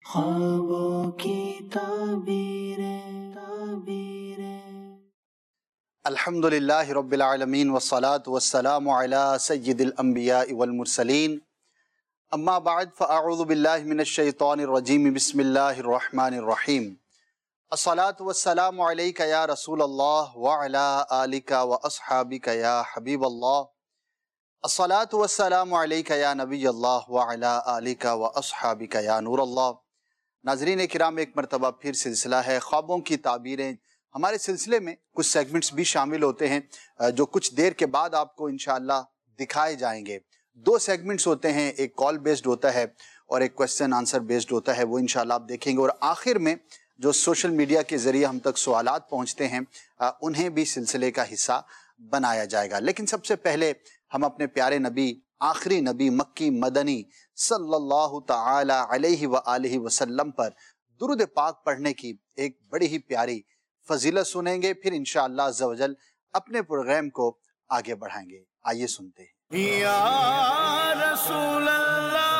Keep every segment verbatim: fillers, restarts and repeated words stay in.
ख्वाबों की ताबीरें ताबीरें। अल्हम्दुलिल्लाहि रब्बिल आलमीन वस्सलातु वस्सलामु अला सय्यिदिल अंबिया वल मुरसलीन अम्मा बाद फ़अऊज़ु बिल्लाहि मिनश शैतानिर रजीम बिस्मिल्लाहिर रहमानिर रहीम। अस्सलातु वस्सलामु अलैका या रसूलल्लाह व अला आलिका व अस्हाबिका या हबीबल्लाह। अस्सलातु वस्सलामु अलैका या नबियल्लाह व अला आलिका व अस्हाबिका या नूरल्लाह। नाज़रीन किराम, एक मरतबा फिर सिलसिला है ख्वाबों की ताबीरें। हमारे सिलसिले में कुछ सेगमेंट्स भी शामिल होते हैं जो कुछ देर के बाद आपको इंशाअल्लाह दिखाए जाएंगे। दो सेगमेंट्स होते हैं, एक कॉल बेस्ड होता है और एक क्वेश्चन आंसर बेस्ड होता है, वो इंशाअल्लाह आप देखेंगे। और आखिर में जो सोशल मीडिया के ज़रिए हम तक सवालात पहुँचते हैं उन्हें भी सिलसिले का हिस्सा बनाया जाएगा। लेकिन सबसे पहले हम अपने प्यारे नबी, आखिरी नबी मक्की मदनी सल्लल्लाहु ताला अलैहि व आलिहि वसल्लम पर दुरूद पाक पढ़ने की एक बड़ी ही प्यारी फजीलत सुनेंगे, फिर इंशाअल्लाह अज़्ज़ा वजल अपने प्रोग्राम को आगे बढ़ाएंगे। आइए सुनते हैं। या रसूल अल्लाह।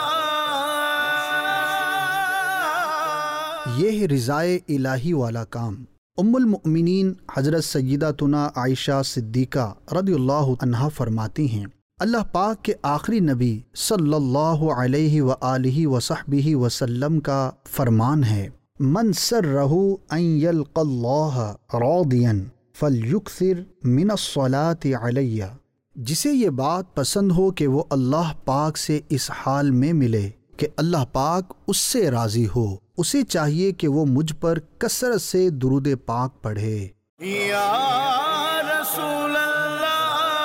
ये है रिज़ाए इलाही वाला काम। उम्मुल मुमिनीन हज़रत सय्यिदातुना आयशा सिद्दीक़ा रदियल्लाहु अन्हा फरमाती हैं, अल्लाह पाक के आखिरी नबी सल्लल्लाहु अलैहि व आलिहि व सहबिहि वसल्लम का फरमान है, मन सर्रहु अन यल्क़ल्लाह रादियन फलयुक्सिर मिनस्सलाति अलैया। जिसे ये बात पसंद हो कि वो अल्लाह पाक से इस हाल में मिले कि अल्लाह पाक उससे राज़ी हो, उसे चाहिए कि वो मुझ पर कसरत से दुरूद पाक पढ़े। या रसूल अल्लाह।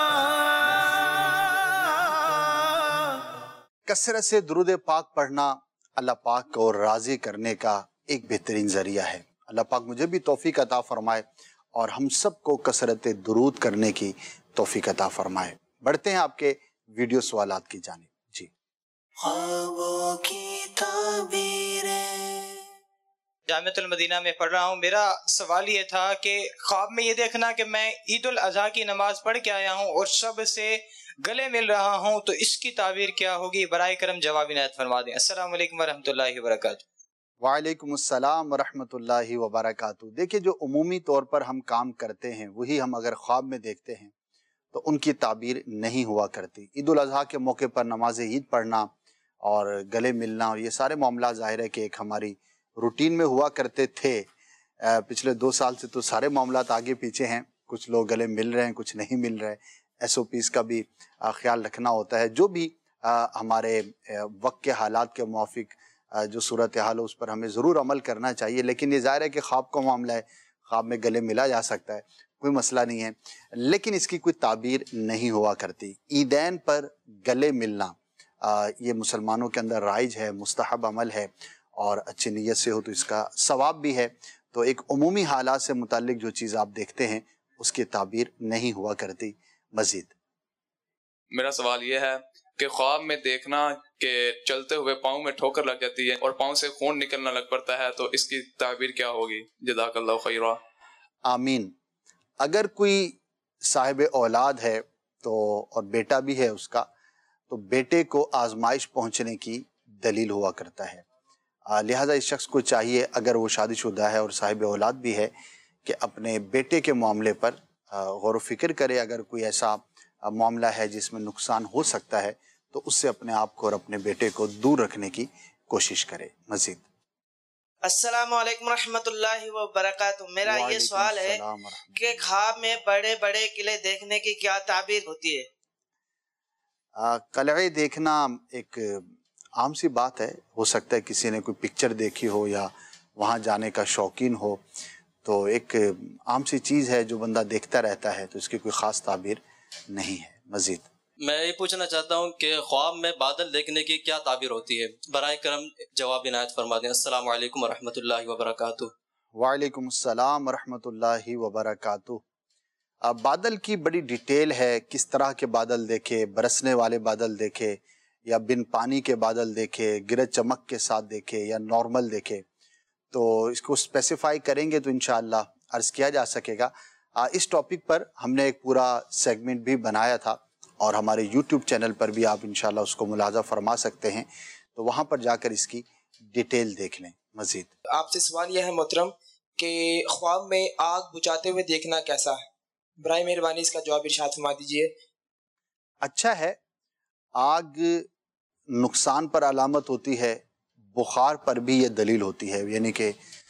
कसरत से दुरूद पाक पढ़ना अल्लाह पाक को राज़ी करने का एक बेहतरीन ज़रिया है। अल्लाह पाक मुझे भी तौफीक अता फरमाए और हम सब को कसरत दुरूद करने की तौफीक अता फरमाए। बढ़ते हैं आपके वीडियो सवालात की जानिब। जी, ख्वाबों की ताबीरें। जामिअतुल मदीना में पढ़ रहा हूँ। मेरा सवाल ये था कि ख्वाब में ये देखना कि मैं ईद उल अज़हा की नमाज पढ़ के आया हूँ और सब से गले मिल रहा हूँ, तो इसकी ताबीर क्या होगी? बराए करम जवाब इनायत फरमा दें। अस्सलाम वालेकुम वरहमतुल्लाहि वबरकातुहू। वालेकुम अस्सलाम वरहमतुल्लाहि वबरकातुहू। देखिए, जो उमूमी तौर पर हम काम करते हैं वही हम अगर ख्वाब में देखते हैं तो उनकी ताबीर नहीं हुआ करती। ईद उल अज़हा के मौके पर नमाज ईद पढ़ना और गले मिलना और ये सारे मामला ज़ाहिर है कि एक हमारी रूटीन में हुआ करते थे। पिछले दो साल से तो सारे मामलात आगे पीछे हैं, कुछ लोग गले मिल रहे हैं, कुछ नहीं मिल रहे। एस ओ पीज़ का भी ख्याल रखना होता है। जो भी आ, हमारे वक्त के हालात के मुआफिक जो सूरत हाल हो उस पर हमें ज़रूर अमल करना चाहिए। लेकिन ये ज़ाहिर है कि ख्वाब का मामला है, ख्वाब में गले मिला जा सकता है, कोई मसला नहीं है, लेकिन इसकी कोई ताबीर नहीं हुआ करती। ईदैन पर गले मिलना आ, ये मुसलमानों के अंदर राइज है, मुस्तहब अमल है और अच्छी नीयत से हो तो इसका सवाब भी है। तो एक उमूमी हालात से मुताल्लिक जो चीज़ आप देखते हैं उसकी ताबीर नहीं हुआ करती। मज़ीद मेरा सवाल ये है कि ख्वाब में देखना कि चलते हुए पाँव में ठोकर लग जाती है और पाँव से खून निकलना लग पड़ता है, तो इसकी ताबीर क्या होगी? जज़ाकल्लाहु खैरा। आमीन। अगर कोई साहिब औलाद है तो और बेटा भी है उसका, तो बेटे को आजमाइश पहुंचने की दलील हुआ करता है। लिहाजा इस शख्स को चाहिए, अगर वो शादीशुदा है और साहिब औलाद भी है, कि अपने बेटे के मामले पर गौर व फिक्र करे। अगर कोई ऐसा मामला है जिसमें नुकसान हो सकता है तो उससे अपने आप को और अपने बेटे को दूर रखने की कोशिश करे। मज़ीद अस्सलामु अलैकुम रहमतुल्लाहि व बरकातुहू। मेरा ये सवाल है कि ख्वाब में बड़े बड़े किले देखने की क्या ताबीर होती है? किले देखना एक आम सी बात है। हो सकता है किसी ने कोई पिक्चर देखी हो या वहाँ जाने का शौकीन हो, तो एक आम सी चीज़ है जो बंदा देखता रहता है, तो इसकी कोई ख़ास ताबीर नहीं है। मज़ीद मैं ये पूछना चाहता हूँ कि ख्वाब में बादल देखने की क्या ताबीर होती है? बराए करम जवाब इनायत फरमा दें। अस्सलाम वालेकुम वरहमतुल्लाहि वबरकातुहू। वालेकुम अस्सलाम वरहमतुल्लाहि वबरकातुहू। अब बादल की बड़ी डिटेल है, किस तरह के बादल देखे, बरसने वाले बादल देखे या बिन पानी के बादल देखे, गिरज चमक के साथ देखे या नॉर्मल देखे, तो इसको स्पेसिफाई करेंगे तो इंशाअल्लाह अर्ज़ किया जा सकेगा। आ, इस टॉपिक पर हमने एक पूरा सेगमेंट भी बनाया था और हमारे यूट्यूब चैनल पर भी आप इंशाअल्लाह उसको मुलाज़ा फरमा सकते हैं, तो वहाँ पर जाकर इसकी ڈیٹیل دیکھ لیں مزید۔ آپ سے سوال یہ ہے محترم کہ خواب میں آگ بجھاتے ہوئے دیکھنا کیسا ہے؟ برائے مہربانی اس کا جواب ارشاد فرما دیجیے۔ اچھا ہے، آگ نقصان پر علامت ہوتی ہے، بخار پر بھی یہ دلیل ہوتی ہے، یعنی کہ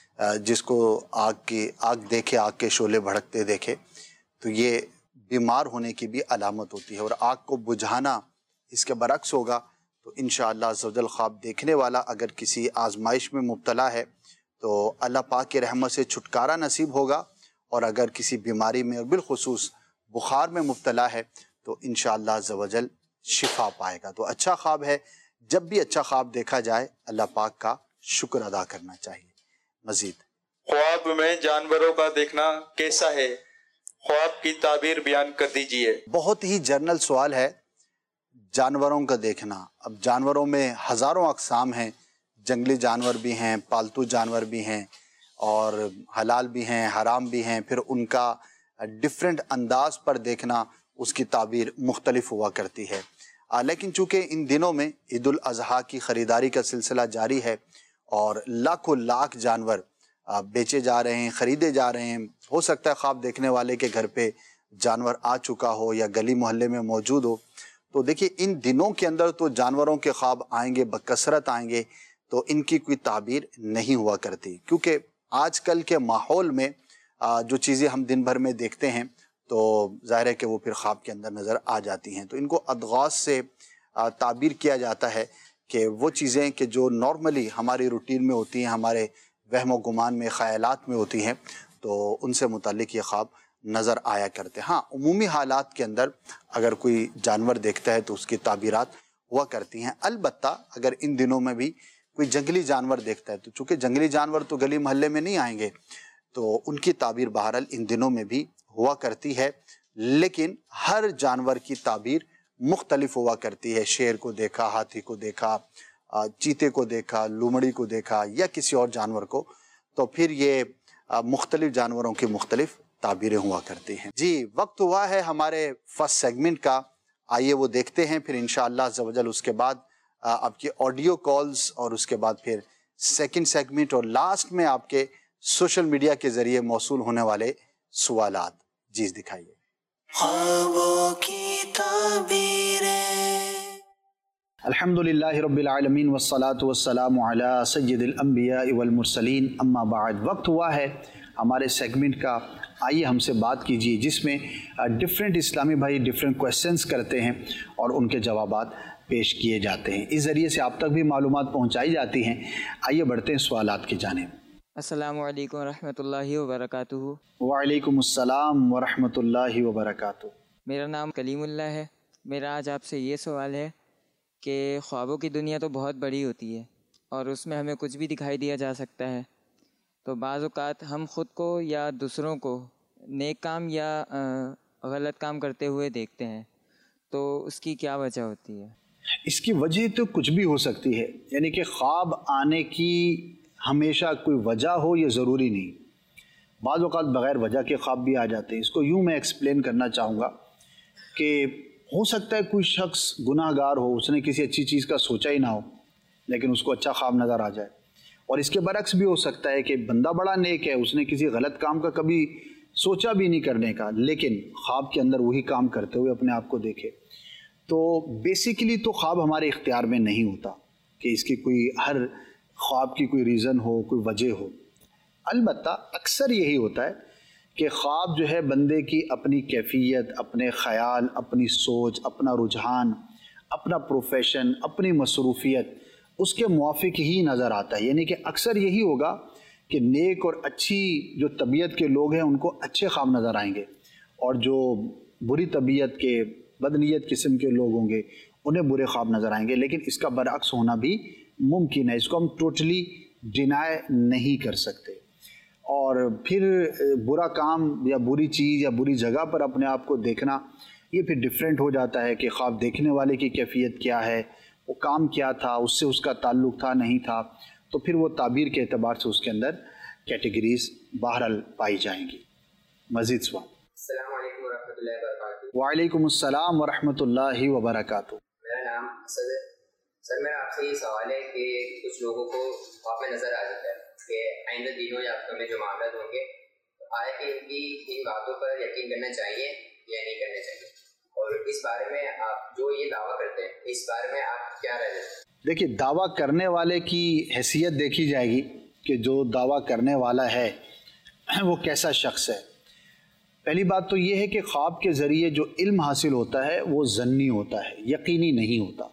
جس کو آگ کی آگ دیکھے، آگ کے شعلے بھڑکتے دیکھے تو یہ بیمار ہونے کی بھی علامت ہوتی ہے، اور آگ کو بجھانا اس کے برعکس ہوگا۔ تو انشاءاللہ عز و جل خواب دیکھنے والا اگر کسی آزمائش میں مبتلا ہے تو اللہ پاک کی رحمت سے چھٹکارا نصیب ہوگا، اور اگر کسی بیماری میں اور بالخصوص بخار میں مبتلا ہے تو انشاءاللہ عز و جل شفا پائے گا۔ تو اچھا خواب ہے، جب بھی اچھا خواب دیکھا جائے اللہ پاک کا شکر ادا کرنا چاہیے۔ مزید خواب میں جانوروں کا دیکھنا کیسا ہے؟ خواب کی تعبیر بیان کر دیجئے۔ بہت ہی جنرل سوال ہے جانوروں کا دیکھنا۔ اب جانوروں میں ہزاروں اقسام ہیں، جنگلی جانور بھی ہیں، پالتو جانور بھی ہیں، اور حلال بھی ہیں، حرام بھی ہیں، پھر ان کا ڈیفرنٹ انداز پر دیکھنا اس کی تعبیر مختلف ہوا کرتی ہے۔ لیکن چونکہ ان دنوں میں عید الاضحیٰ کی خریداری کا سلسلہ جاری ہے اور لاکھوں لاکھ جانور بیچے جا رہے ہیں، خریدے جا رہے ہیں، ہو سکتا ہے خواب دیکھنے والے کے گھر پہ جانور آ چکا ہو یا گلی محلے میں موجود ہو، تو دیکھیے ان دنوں کے اندر تو جانوروں کے خواب آئیں گے، بکثرت آئیں گے، تو ان کی کوئی تعبیر نہیں ہوا کرتی، کیونکہ آج کل کے ماحول میں جو چیزیں ہم دن بھر میں دیکھتے ہیں تو ظاہر ہے کہ وہ پھر خواب کے اندر نظر آ جاتی ہیں۔ تو ان کو ادغاث سے تعبیر کیا جاتا ہے کہ وہ چیزیں کہ جو نارملی ہماری روٹین میں ہوتی ہیں، ہمارے وہم و گمان میں، خیالات میں ہوتی ہیں، تو ان سے متعلق یہ خواب نظر آیا کرتے ہیں۔ ہاں، عمومی حالات کے اندر اگر کوئی جانور دیکھتا ہے تو اس کی تعبیرات ہوا کرتی ہیں۔ البتہ اگر ان دنوں میں بھی کوئی جنگلی جانور دیکھتا ہے تو چونکہ جنگلی جانور تو گلی محلے میں نہیں آئیں گے، تو ان کی تعبیر بہرحال ان دنوں میں بھی ہوا کرتی ہے، لیکن ہر جانور کی تعبیر مختلف ہوا کرتی ہے۔ شیر کو دیکھا، ہاتھی کو دیکھا، چیتے کو دیکھا، لومڑی کو دیکھا یا کسی اور جانور کو، تو پھر یہ مختلف جانوروں کی مختلف تعبیریں ہوا کرتی ہیں۔ جی، وقت ہوا ہے ہمارے فرسٹ سیگمنٹ کا، آئیے وہ دیکھتے ہیں، پھر انشاءاللہ عز و جل اس کے بعد آپ کی آڈیو کالز، اور اس کے بعد پھر سیکنڈ سیگمنٹ، اور لاسٹ میں آپ کے سوشل میڈیا کے ذریعے موصول ہونے والے سوالات۔ جی دکھائیے۔ خوابوں کی تعبیریں۔ الحمدللہ رب العالمین والصلاة والسلام علی سید الانبیاء والمرسلین، اما بعد۔ وقت ہوا ہے ہمارے سیگمنٹ کا، آئیے ہم سے بات کیجیے، جس میں ڈیفرنٹ اسلامی بھائی ڈیفرنٹ کویسچنز کرتے ہیں اور ان کے جوابات پیش کیے جاتے ہیں، اس ذریعے سے آپ تک بھی معلومات پہنچائی جاتی ہیں۔ آئیے بڑھتے ہیں سوالات کی جانب۔ السلام علیکم ورحمۃ اللہ وبرکاتہ۔ وعلیکم السلام ورحمۃ اللہ وبرکاتہ۔ میرا نام کلیم اللہ ہے۔ میرا آج آپ سے یہ سوال ہے کہ خوابوں کی دنیا تو بہت بڑی ہوتی ہے اور اس میں ہمیں کچھ بھی دکھائی دیا جا سکتا ہے، تو بعض اوقات ہم خود کو یا دوسروں کو نیک کام یا غلط کام کرتے ہوئے دیکھتے ہیں، تو اس کی کیا وجہ ہوتی ہے؟ اس کی وجہ تو کچھ بھی ہو سکتی ہے، یعنی کہ خواب آنے کی ہمیشہ کوئی وجہ ہو یہ ضروری نہیں، بعض اوقات بغیر وجہ کے خواب بھی آ جاتے ہیں۔ اس کو یوں میں ایکسپلین کرنا چاہوں گا کہ ہو سکتا ہے کوئی شخص گناہ گار ہو، اس نے کسی اچھی چیز کا سوچا ہی نہ ہو، لیکن اس کو اچھا خواب نظر آ جائے، اور اس کے برعکس بھی ہو سکتا ہے کہ بندہ بڑا نیک ہے، اس نے کسی غلط کام کا کبھی سوچا بھی نہیں کرنے کا، لیکن خواب کے اندر وہی کام کرتے ہوئے اپنے آپ کو دیکھے۔ تو بیسیکلی تو خواب ہمارے اختیار میں نہیں ہوتا کہ اس کی کوئی ہر خواب کی کوئی ریزن ہو، کوئی وجہ ہو۔ البتہ اکثر یہی ہوتا ہے کہ خواب جو ہے بندے کی اپنی کیفیت، اپنے خیال، اپنی سوچ، اپنا رجحان، اپنا پروفیشن، اپنی مصروفیت، اس کے موافق ہی نظر آتا ہے۔ یعنی کہ اکثر یہی ہوگا کہ نیک اور اچھی جو طبیعت کے لوگ ہیں ان کو اچھے خواب نظر آئیں گے، اور جو بری طبیعت کے، بدنیت قسم کے لوگ ہوں گے انہیں برے خواب نظر آئیں گے۔ لیکن اس کا برعکس ہونا بھی ممکن ہے، اس کو ہم ٹوٹلی ڈینائی نہیں کر سکتے۔ اور پھر برا کام یا بری چیز یا بری جگہ پر اپنے آپ کو دیکھنا، یہ پھر ڈیفرنٹ ہو جاتا ہے کہ خواب دیکھنے والے کی کیفیت کیا ہے، وہ کام کیا تھا، اس سے اس کا تعلق تھا نہیں تھا، تو پھر وہ تعبیر کے اعتبار سے اس کے اندر کیٹیگریز بہرحال پائی جائیں گی۔ مزید سوال۔ السلام علیکم ورحمۃ اللہ وبرکاتہ۔ وعلیکم السلام ورحمۃ اللہ وبرکاتہ۔ میرا نام اسد ہے، سر میرا آپ سے یہ سوال ہے کہ کچھ لوگوں کو خواب میں نظر آ جاتا ہے کہ آئندہ دنوں یا ہفتوں میں جو معاملات ہوں گے، آیا کہ ان کی ان باتوں پر یقین کرنا چاہیے یا نہیں کرنا چاہیے، اور اس بارے میں آپ جو یہ دعویٰ کرتے ہیں اس بارے میں آپ کیا رائے دیتے ہیں؟ دیکھیے، دعویٰ کرنے والے کی حیثیت دیکھی جائے گی کہ جو دعویٰ کرنے والا ہے وہ کیسا شخص ہے۔ پہلی بات تو یہ ہے کہ خواب کے ذریعے جو علم حاصل ہوتا ہے وہ ظنی ہوتا ہے، یقینی نہیں ہوتا،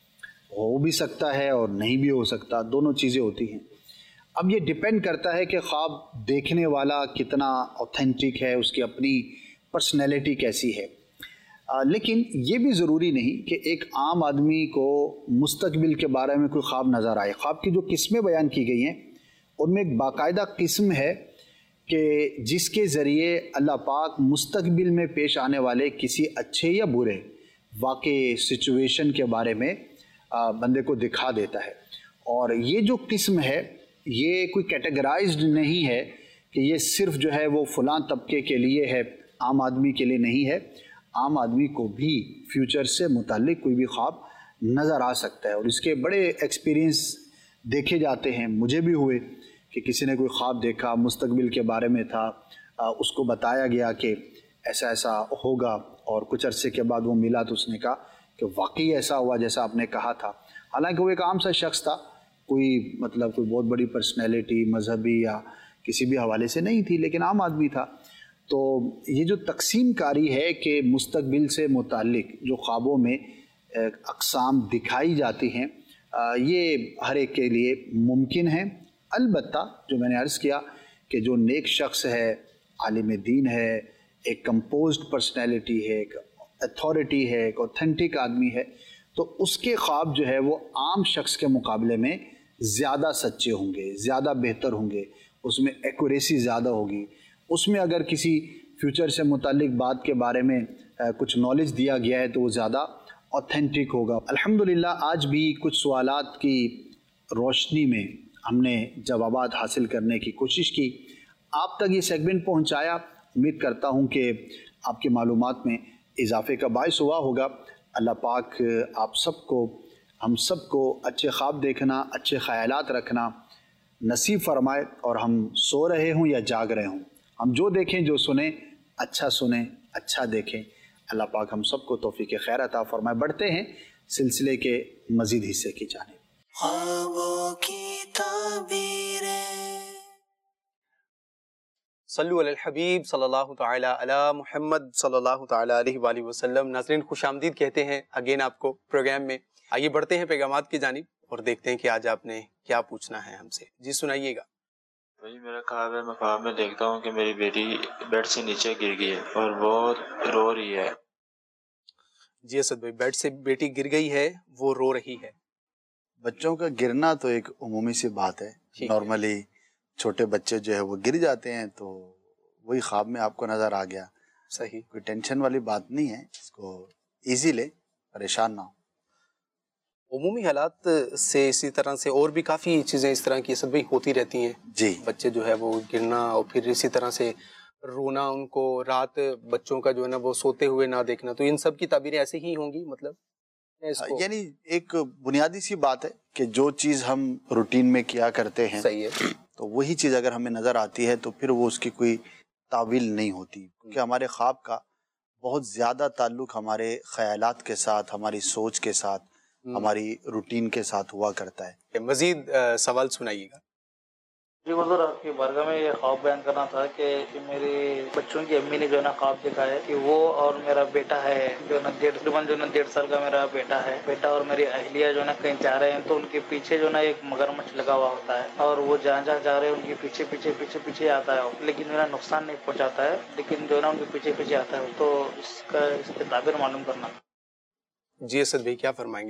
ہو بھی سکتا ہے اور نہیں بھی ہو سکتا، دونوں چیزیں ہوتی ہیں۔ اب یہ ڈیپینڈ کرتا ہے کہ خواب دیکھنے والا کتنا اوتھینٹک ہے، اس کی اپنی پرسنالٹی کیسی ہے۔ آ, لیکن یہ بھی ضروری نہیں کہ ایک عام آدمی کو مستقبل کے بارے میں کوئی خواب نظر آئے۔ خواب کی جو قسمیں بیان کی گئی ہیں ان میں ایک باقاعدہ قسم ہے کہ جس کے ذریعے اللہ پاک مستقبل میں پیش آنے والے کسی اچھے یا برے واقع سچویشن کے بارے میں بندے کو دکھا دیتا ہے، اور یہ جو قسم ہے یہ کوئی کیٹیگرائزڈ نہیں ہے کہ یہ صرف جو ہے وہ فلاں طبقے کے لیے ہے، عام آدمی کے لیے نہیں ہے۔ عام آدمی کو بھی فیوچر سے متعلق کوئی بھی خواب نظر آ سکتا ہے، اور اس کے بڑے ایکسپیرینس دیکھے جاتے ہیں، مجھے بھی ہوئے کہ کسی نے کوئی خواب دیکھا، مستقبل کے بارے میں تھا، اس کو بتایا گیا کہ ایسا ایسا ہوگا، اور کچھ عرصے کے بعد وہ ملا تو اس نے کہا کہ واقعی ایسا ہوا جیسا آپ نے کہا تھا۔ حالانکہ وہ ایک عام سا شخص تھا، کوئی مطلب کوئی بہت بڑی پرسنالٹی مذہبی یا کسی بھی حوالے سے نہیں تھی، لیکن عام آدمی تھا۔ تو یہ جو تقسیم کاری ہے کہ مستقبل سے متعلق جو خوابوں میں اقسام دکھائی جاتی ہیں، یہ ہر ایک کے لیے ممکن ہے۔ البتہ جو میں نے عرض کیا کہ جو نیک شخص ہے، عالم دین ہے، ایک کمپوزڈ پرسنالٹی ہے، ایک اتھارٹی ہے، ایک اوتھینٹک آدمی ہے، تو اس کے خواب جو ہے وہ عام شخص کے مقابلے میں زیادہ سچے ہوں گے، زیادہ بہتر ہوں گے، اس میں ایکوریسی زیادہ ہوگی۔ اس میں اگر کسی فیوچر سے متعلق بات کے بارے میں کچھ نالج دیا گیا ہے تو وہ زیادہ اوتھینٹک ہوگا۔ الحمدللہ آج بھی کچھ سوالات کی روشنی میں ہم نے جوابات حاصل کرنے کی کوشش کی، آپ تک یہ سیگمنٹ پہنچایا۔ امید کرتا ہوں کہ آپ کی معلومات میں اضافے کا باعث ہوا ہوگا۔ اللہ پاک آپ سب کو، ہم سب کو اچھے خواب دیکھنا، اچھے خیالات رکھنا نصیب فرمائے، اور ہم سو رہے ہوں یا جاگ رہے ہوں، ہم جو دیکھیں جو سنیں اچھا سنیں، اچھا دیکھیں۔ اللہ پاک ہم سب کو توفیق خیر عطا فرمائے۔ بڑھتے ہیں سلسلے کے مزید حصے کی جانب۔ خوابوں کی تعبیریں۔ صلو علی الحبیب صلی اللہ تعالی علی محمد صلی اللہ تعالی علیہ وآلہ وسلم۔ ناظرین خوش آمدید کہتے ہیں اگین آپ کو پروگرام میں۔ آئیے بڑھتے ہیں پیغامات کی جانب اور دیکھتے ہیں کہ آج آپ نے کیا پوچھنا ہے ہم سے۔ جی سنائیے گا۔ بھائی میرا خواب ہے، میں خواب میں دیکھتا ہوں کہ میری بیٹی بیڈ سے نیچے گر گئی ہے اور بہت رو رہی ہے۔ جی اسد بھائی، بیڈ سے بیٹی گر گئی ہے، وہ رو رہی ہے۔ بچوں کا گرنا تو ایک عمومی سی بات ہے، نارملی چھوٹے بچے جو ہے وہ گر جاتے ہیں، تو وہی خواب میں آپ کو نظر آ گیا۔ صحیح، کوئی ٹینشن والی بات نہیں ہے، اس کو ایزی لے، پریشان نہ ہو۔ عمومی حالات سے اسی طرح سے اور بھی کافی چیزیں اس طرح کی سب ہوتی رہتی ہیں۔ جی، بچے جو ہے وہ گرنا، اور پھر اسی طرح سے رونا، ان کو رات بچوں کا جو ہے نا وہ سوتے ہوئے نہ دیکھنا، تو ان سب کی تعبیریں ایسے ہی ہوں گی؟ مطلب یعنی ایک بنیادی سی بات ہے کہ جو چیز ہم روٹین میں کیا کرتے ہیں، صحیح ہے، تو وہی چیز اگر ہمیں نظر آتی ہے تو پھر وہ اس کی کوئی تعویل نہیں ہوتی، کیونکہ ہمارے خواب کا بہت زیادہ تعلق ہمارے خیالات کے ساتھ، ہماری سوچ کے ساتھ، ہماری روٹین کے ساتھ ہوا کرتا ہے۔ مزید سوال سنائیے گا۔ جی حضور، آپ کی بارگاہ میں یہ خواب بیان کرنا تھا کہ میری بچوں کی امی نے جو ہے نا خواب دیکھا ہے کہ وہ اور میرا بیٹا ہے جو نا ڈیڑھ تقریباً جو نا ڈیڑھ سال کا میرا بیٹا ہے، بیٹا اور میری اہلیہ جو ہے نا کہیں جا رہے ہیں، تو ان کے پیچھے جو نا ایک مگرمچھ لگا ہوا ہوتا ہے، اور وہ جہاں جہاں جا رہے ہیں ان کے پیچھے پیچھے پیچھے پیچھے آتا ہے، لیکن میرا نقصان نہیں پہنچاتا ہے، لیکن جو ہے نا ان کے پیچھے پیچھے آتا ہے۔ تو اس کا اس کے تعبیر معلوم کرنا۔ جی اسد بھائی کیا فرمائیں گے؟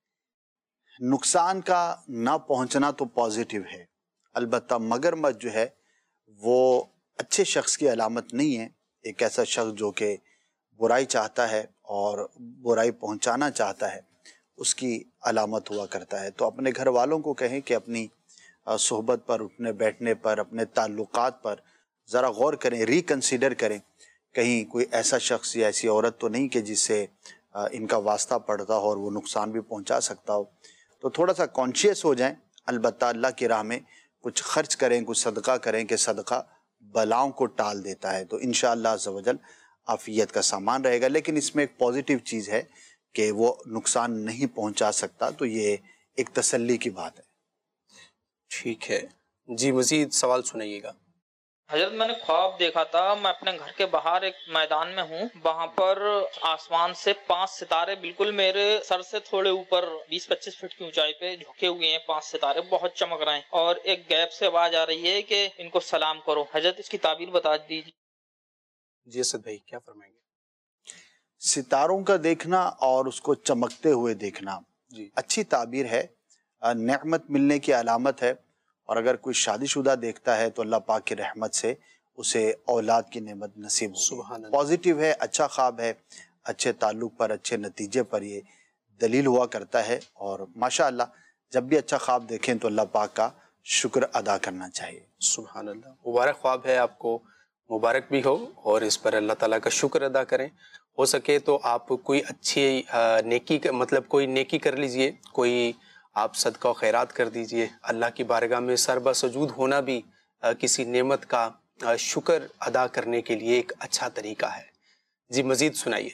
نقصان کا نہ پہنچنا تو پازیٹیو ہے، البتہ مگرمچھ جو ہے وہ اچھے شخص کی علامت نہیں ہے۔ ایک ایسا شخص جو کہ برائی چاہتا ہے اور برائی پہنچانا چاہتا ہے، اس کی علامت ہوا کرتا ہے۔ تو اپنے گھر والوں کو کہیں کہ اپنی صحبت پر، اٹھنے بیٹھنے پر، اپنے تعلقات پر ذرا غور کریں، ریکنسیڈر کریں، کہیں کوئی ایسا شخص یا ایسی عورت تو نہیں کہ جس سے ان کا واسطہ پڑتا ہو اور وہ نقصان بھی پہنچا سکتا ہو۔ تو تھوڑا سا کانشیس ہو جائیں، البتہ اللہ کی راہ میں کچھ خرچ کریں، کچھ صدقہ کریں کہ صدقہ بلاؤں کو ٹال دیتا ہے، تو انشاءاللہ عز و جل عافیت کا سامان رہے گا۔ لیکن اس میں ایک پازیٹیو چیز ہے کہ وہ نقصان نہیں پہنچا سکتا، تو یہ ایک تسلی کی بات ہے۔ ٹھیک ہے جی، مزید سوال سنائیے گا۔ حضرت میں نے خواب دیکھا تھا، میں اپنے گھر کے باہر ایک میدان میں ہوں، وہاں پر آسمان سے پانچ ستارے بالکل میرے سر سے تھوڑے اوپر بیس پچیس فٹ کی اونچائی پہ جھکے ہوئے ہیں، پانچ ستارے بہت چمک رہے ہیں، اور ایک گیپ سے آواز آ رہی ہے کہ ان کو سلام کرو۔ حضرت اس کی تعبیر بتا دیجیے۔ جی اسد بھائی کیا فرمائیں گے؟ ستاروں کا دیکھنا اور اس کو چمکتے ہوئے دیکھنا جی اچھی تعبیر ہے، نعمت ملنے کی علامت ہے، اور اگر کوئی شادی شدہ دیکھتا ہے تو اللہ پاک کی رحمت سے اسے اولاد کی نعمت نصیب ہوگی۔ پازیٹیو ہے، اچھا خواب ہے، اچھے تعلق پر، اچھے نتیجے پر یہ دلیل ہوا کرتا ہے، اور ماشاءاللہ جب بھی اچھا خواب دیکھیں تو اللہ پاک کا شکر ادا کرنا چاہیے۔ سبحان اللہ، مبارک خواب ہے، آپ کو مبارک بھی ہو، اور اس پر اللہ تعالیٰ کا شکر ادا کریں۔ ہو سکے تو آپ کوئی اچھی نیکی مطلب کوئی نیکی کر لیجئے، کوئی آپ صدقہ و خیرات کر دیجئے۔ اللہ کی بارگاہ میں سر بسجود ہونا بھی کسی نعمت کا شکر ادا کرنے کے لیے ایک اچھا طریقہ ہے۔ جی مزید سنائیے۔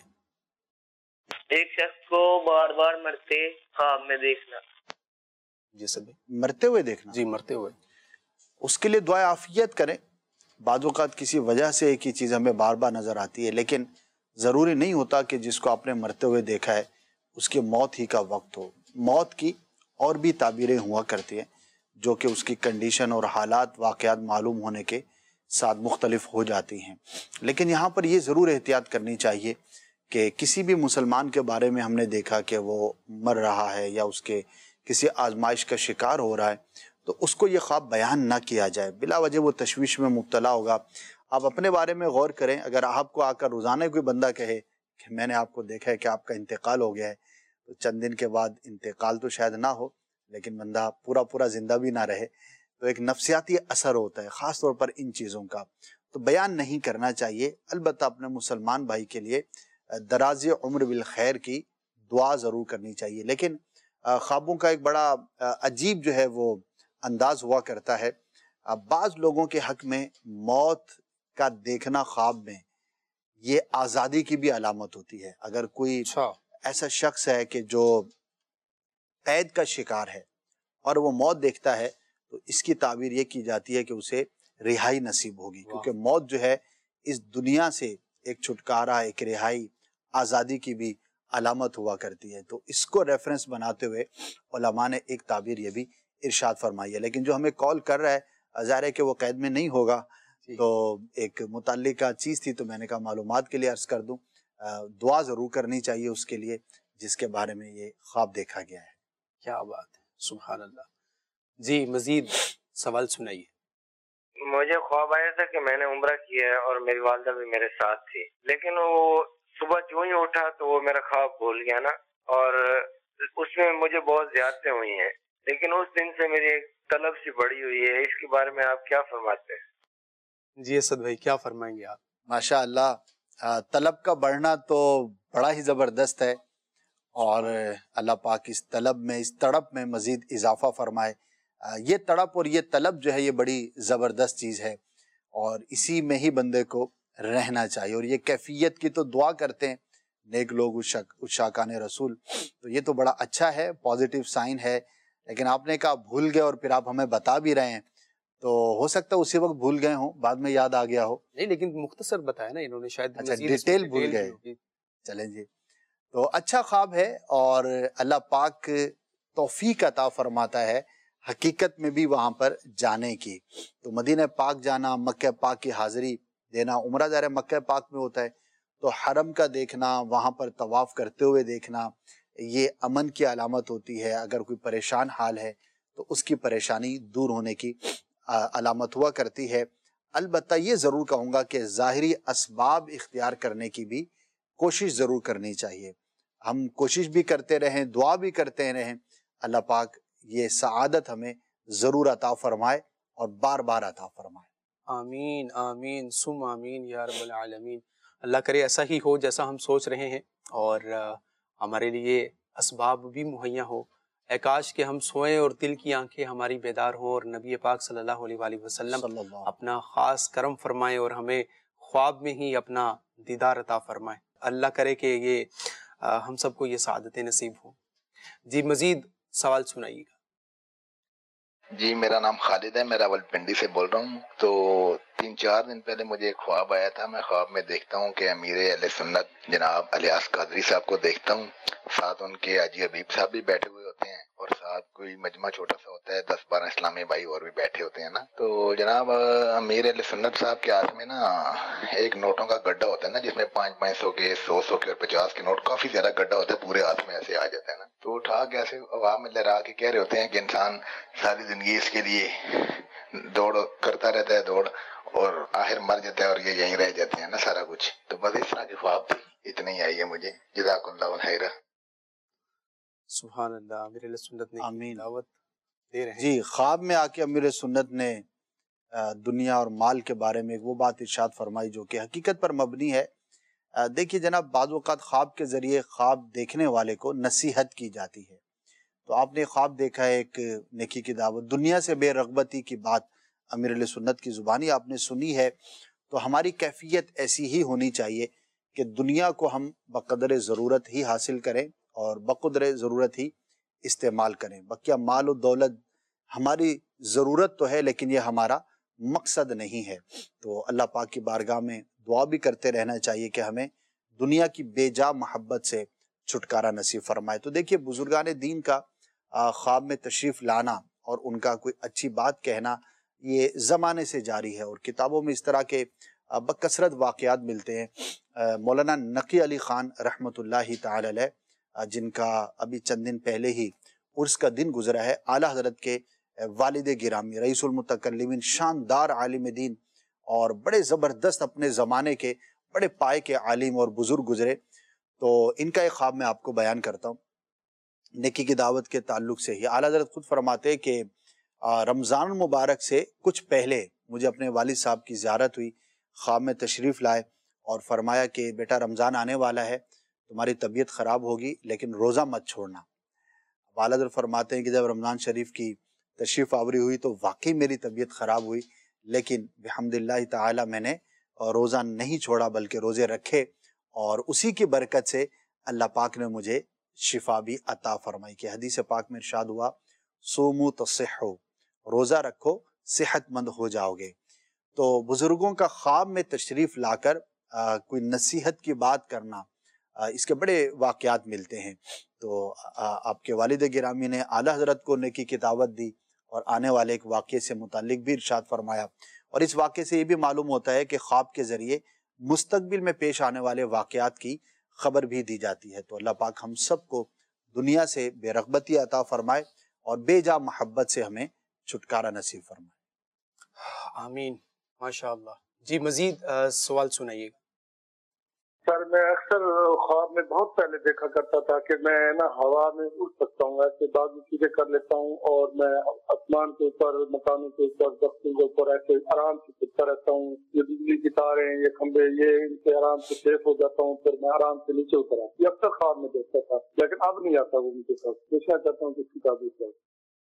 ایک شخص کو بار بار مرتے خواب میں دیکھنا۔ جی سب مرتے ہوئے دیکھنا؟ جی مرتے ہوئے، اس کے لیے دعائے عافیت کریں۔ بعض اوقات کسی وجہ سے ایک ہی چیز ہمیں بار بار نظر آتی ہے، لیکن ضروری نہیں ہوتا کہ جس کو آپ نے مرتے ہوئے دیکھا ہے اس کی موت ہی کا وقت ہو۔ موت کی اور بھی تعبیریں ہوا کرتی ہیں جو کہ اس کی کنڈیشن اور حالات واقعات معلوم ہونے کے ساتھ مختلف ہو جاتی ہیں، لیکن یہاں پر یہ ضرور احتیاط کرنی چاہیے کہ کسی بھی مسلمان کے بارے میں ہم نے دیکھا کہ وہ مر رہا ہے یا اس کے کسی آزمائش کا شکار ہو رہا ہے تو اس کو یہ خواب بیان نہ کیا جائے، بلا وجہ وہ تشویش میں مبتلا ہوگا۔ آپ اپنے بارے میں غور کریں، اگر آپ کو آ کر روزانہ کوئی بندہ کہے کہ میں نے آپ کو دیکھا ہے کہ آپ کا انتقال ہو گیا ہے، تو چند دن کے بعد انتقال تو شاید نہ ہو لیکن بندہ پورا پورا زندہ بھی نہ رہے، تو ایک نفسیاتی اثر ہوتا ہے خاص طور پر ان چیزوں کا، تو بیان نہیں کرنا چاہیے۔ البتہ اپنے مسلمان بھائی کے لیے دراز عمر بالخیر کی دعا ضرور کرنی چاہیے۔ لیکن خوابوں کا ایک بڑا عجیب جو ہے وہ انداز ہوا کرتا ہے، بعض لوگوں کے حق میں موت کا دیکھنا خواب میں یہ آزادی کی بھی علامت ہوتی ہے۔ اگر کوئی ایسا شخص ہے کہ جو قید کا شکار ہے اور وہ موت دیکھتا ہے تو اس کی تعبیر یہ کی جاتی ہے کہ اسے رہائی نصیب ہوگی، کیونکہ موت جو ہے اس دنیا سے ایک چھٹکارا، ایک رہائی، آزادی کی بھی علامت ہوا کرتی ہے۔ تو اس کو ریفرنس بناتے ہوئے علماء نے ایک تعبیر یہ بھی ارشاد فرمائی ہے۔ لیکن جو ہمیں کال کر رہا ہے ظاہر ہے کہ وہ قید میں نہیں ہوگا، تو ایک متعلقہ چیز تھی تو میں نے کہا معلومات کے لیے عرض کر دوں، دعا ضرور کرنی چاہیے اس کے لیے جس کے بارے میں یہ خواب دیکھا گیا ہے۔ کیا بات ہے، سبحان اللہ۔ جی مزید سوال سنائیے۔ مجھے خواب آیا تھا کہ میں نے عمرہ کیا ہے اور میری والدہ بھی میرے ساتھ تھی، لیکن وہ صبح جو ہی اٹھا تو وہ میرا خواب بھول گیا نا، اور اس میں مجھے بہت زیادتیں ہوئی ہیں، لیکن اس دن سے میری ایک طلب سی بڑی ہوئی ہے، اس کے بارے میں آپ کیا فرماتے ہیں؟ جی اسد بھائی کیا فرمائیں گے آپ؟ ماشاء اللہ، طلب کا بڑھنا تو بڑا ہی زبردست ہے، اور اللہ پاک اس طلب میں، اس تڑپ میں مزید اضافہ فرمائے۔ یہ تڑپ اور یہ طلب جو ہے یہ بڑی زبردست چیز ہے، اور اسی میں ہی بندے کو رہنا چاہیے، اور یہ کیفیت کی تو دعا کرتے ہیں نیک لوگ عشاقان رسول، تو یہ تو بڑا اچھا ہے، پازیٹیو سائن ہے۔ لیکن آپ نے کہا بھول گئے اور پھر آپ ہمیں بتا بھی رہے ہیں، تو ہو سکتا ہے اسی وقت بھول گئے ہوں، بعد میں یاد آ گیا ہو۔ نہیں لیکن مختصر بتایا نا انہوں نے، شاید اچھا ڈیٹیل بھول گئے۔ چلیں جی، تو اچھا خواب ہے، اور اللہ پاک توفیق عطا فرماتا ہے حقیقت میں بھی وہاں پر جانے کی۔ تو مدینہ پاک جانا، مکہ پاک کی حاضری دینا، عمرہ ظاہر مکہ پاک میں ہوتا ہے، تو حرم کا دیکھنا، وہاں پر طواف کرتے ہوئے دیکھنا، یہ امن کی علامت ہوتی ہے۔ اگر کوئی پریشان حال ہے تو اس کی پریشانی دور ہونے کی علامت ہوا کرتی ہے۔ البتہ یہ ضرور کہوں گا کہ ظاہری اسباب اختیار کرنے کی بھی کوشش ضرور کرنی چاہیے۔ ہم کوشش بھی کرتے رہیں، دعا بھی کرتے رہیں، اللہ پاک یہ سعادت ہمیں ضرور عطا فرمائے اور بار بار عطا فرمائے۔ آمین آمین سم آمین یا رب العالمین۔ اللہ کرے ایسا ہی ہو جیسا ہم سوچ رہے ہیں، اور ہمارے لیے اسباب بھی مہیا ہو، اے کاش کہ ہم سوئیں اور دل کی آنکھیں ہماری بیدار ہوں اور نبی پاک صلی اللہ علیہ وآلہ وسلم اپنا خاص کرم فرمائیں اور ہمیں خواب میں ہی اپنا دیدار عطا فرمائیں۔ اللہ کرے کہ یہ ہم سب کو یہ سعادتیں نصیب ہوں۔ جی مزید سوال سنائیے گا۔ جی میرا نام خالد ہے، میں راولپنڈی سے بول رہا ہوں۔ تو تین چار دن پہلے مجھے ایک خواب آیا تھا، میں خواب میں دیکھتا ہوں کہ امیر اہل سنت جناب الیاس قادری صاحب کو دیکھتا ہوں، ساتھ ان کے حاجی حبیب صاحب بھی بیٹھے ہوئے ہوتے ہیں اور ساتھ کوئی مجمع چھوٹا سا ہوتا ہے، دس بارہ اسلامی بھائی اور بھی بیٹھے ہوتے ہیں نا۔ تو جناب امیر اہل سنت صاحب کے ہاتھ میں نا ایک نوٹوں کا گڈھا ہوتا ہے نا، جس میں پانچ پانچ سو کے، سو سو کے اور پچاس کے نوٹ، کافی زیادہ گڈھا ہوتا ہے، پورے ہاتھ میں ایسے آ جاتا ہے نا۔ تو اٹھا کے ایسے عوام میں لہرا کے کہہ رہے ہوتے ہیں کہ انسان ساری زندگی اس کے لیے دوڑ کرتا رہتا ہے، دوڑ، اور آخر مر جاتا ہے اور یہ یہیں رہ جاتے ہیں نا سارا کچھ۔ تو بس اس طرح کی خواب تھی، اتنی ہی آئی ہے مجھے۔ جزاک اللہ خیر۔ سبحان اللہ، امیر اہل سنت نے دعوت دے رہے ہیں۔ جی خواب میں آ کے امیر سنت نے دنیا اور مال کے بارے میں وہ بات ارشاد فرمائی جو کہ حقیقت پر مبنی ہے۔ دیکھیے جناب، بعض اوقات خواب کے ذریعے خواب دیکھنے والے کو نصیحت کی جاتی ہے۔ تو آپ نے خواب دیکھا ہے ایک نیکی کی دعوت، دنیا سے بے رغبتی کی بات امیر اہل سنت کی زبانی آپ نے سنی ہے۔ تو ہماری کیفیت ایسی ہی ہونی چاہیے کہ دنیا کو ہم بقدر ضرورت ہی حاصل کریں اور بقدر ضرورت ہی استعمال کریں۔ بقیہ مال و دولت ہماری ضرورت تو ہے لیکن یہ ہمارا مقصد نہیں ہے۔ تو اللہ پاک کی بارگاہ میں دعا بھی کرتے رہنا چاہیے کہ ہمیں دنیا کی بے جا محبت سے چھٹکارا نصیب فرمائے۔ تو دیکھیے بزرگان دین کا خواب میں تشریف لانا اور ان کا کوئی اچھی بات کہنا یہ زمانے سے جاری ہے، اور کتابوں میں اس طرح کے بکثرت واقعات ملتے ہیں۔ مولانا نقی علی خان رحمۃ اللہ تعالی علیہ، جن کا ابھی چند دن پہلے ہی عرس کا دن گزرا ہے، اعلیٰ حضرت کے والد گرامی رئیس المتکلمین، شاندار عالم دین اور بڑے زبردست اپنے زمانے کے بڑے پائے کے عالم اور بزرگ گزرے۔ تو ان کا ایک خواب میں آپ کو بیان کرتا ہوں نیکی کی دعوت کے تعلق سے ہی۔ اعلیٰ حضرت خود فرماتے کہ رمضان المبارک سے کچھ پہلے مجھے اپنے والد صاحب کی زیارت ہوئی، خواب میں تشریف لائے اور فرمایا کہ بیٹا رمضان آنے والا ہے، تمہاری طبیعت خراب ہوگی لیکن روزہ مت چھوڑنا۔ اعلیٰ حضرت فرماتے ہیں کہ جب رمضان شریف کی تشریف آوری ہوئی تو واقعی میری طبیعت خراب ہوئی، لیکن بحمد اللہ تعالی میں نے روزہ نہیں چھوڑا بلکہ روزے رکھے، اور اسی کی برکت سے اللہ پاک نے مجھے شفا بھی عطا فرمائی۔ کہ حدیث پاک میں ارشاد ہوا سومو تصحو، روزہ رکھو صحت مند ہو جاؤ گے۔ تو بزرگوں کا خواب میں تشریف لا کر آ, کوئی نصیحت کی بات کرنا، آ, اس کے بڑے واقعات ملتے ہیں۔ تو آ, آپ کے والد گرامی نے اعلیٰ حضرت کو نیکی کی دعوت دی اور آنے والے ایک واقعے سے متعلق بھی ارشاد فرمایا، اور اس واقعے سے یہ بھی معلوم ہوتا ہے کہ خواب کے ذریعے مستقبل میں پیش آنے والے واقعات کی خبر بھی دی جاتی ہے۔ تو اللہ پاک ہم سب کو دنیا سے بے رغبتی عطا فرمائے اور بے جا محبت سے ہمیں چھٹکارا نصیب فرمائے۔ آمین، ماشاءاللہ۔ جی مزید سوال سنائیے گا۔ سر میں اکثر خواب میں بہت پہلے دیکھا کرتا تھا کہ میں نا ہوا میں اڑ سکتا ہوں، ایسے بعض چیزیں کر لیتا ہوں، اور میں آسمان کے اوپر، مکانوں کے اوپر، درختوں کے اوپر ایسے آرام سے چلتا رہتا ہوں۔ یہ بجلی کی تاریں، یہ کھمبے، یہ ان سے آرام سے سیف ہو جاتا ہوں، پھر میں آرام سے نیچے اتر آتا ہوں۔ یہ اکثر خواب میں دیکھتا تھا لیکن اب نہیں آتا وہ مجھے خواب۔ پوچھنا چاہتا ہوں کہ اس کی تعبیر کیا ہے؟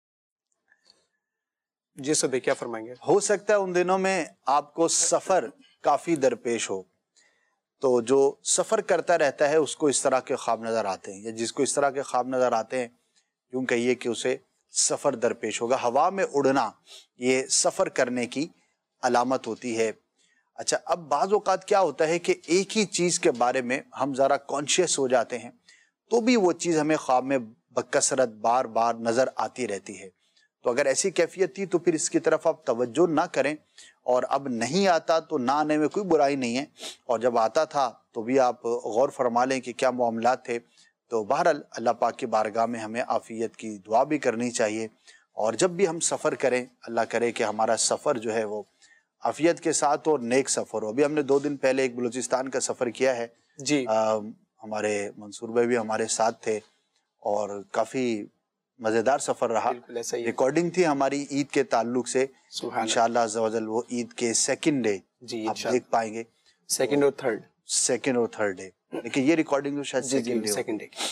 جی صبح کیا فرمائیں گے؟ ہو سکتا ہے ان دنوں میں آپ کو سفر کافی درپیش ہو، تو جو سفر کرتا رہتا ہے اس کو اس طرح کے خواب نظر آتے ہیں، یا جس کو اس طرح کے خواب نظر آتے ہیں یوں کہیے کہ اسے سفر درپیش ہوگا۔ ہوا میں اڑنا یہ سفر کرنے کی علامت ہوتی ہے۔ اچھا، اب بعض اوقات کیا ہوتا ہے کہ ایک ہی چیز کے بارے میں ہم ذرا کانشیس ہو جاتے ہیں تو بھی وہ چیز ہمیں خواب میں بکثرت بار بار نظر آتی رہتی ہے۔ تو اگر ایسی کیفیت تھی تو پھر اس کی طرف آپ توجہ نہ کریں، اور اب نہیں آتا تو نہ آنے میں کوئی برائی نہیں ہے، اور جب آتا تھا تو بھی آپ غور فرما لیں کہ کیا معاملات تھے۔ تو بہرحال اللہ پاک کی بارگاہ میں ہمیں عافیت کی دعا بھی کرنی چاہیے، اور جب بھی ہم سفر کریں اللہ کرے کہ ہمارا سفر جو ہے وہ عافیت کے ساتھ اور نیک سفر ہو۔ ابھی ہم نے دو دن پہلے ایک بلوچستان کا سفر کیا ہے، جی ہمارے منصور بھائی بھی ہمارے ساتھ تھے اور کافی مزیدار سفر رہا۔ ریکارڈنگ تھی ہماری عید کے تعلق سے، انشاءاللہ عز و جل وہ عید کے سیکنڈ ڈے آپ دیکھ پائیں گے، سیکنڈ اور تھرڈ سیکنڈ اور تھرڈ ڈے، لیکن یہ ریکارڈنگ تو شاید سیکنڈ ڈے۔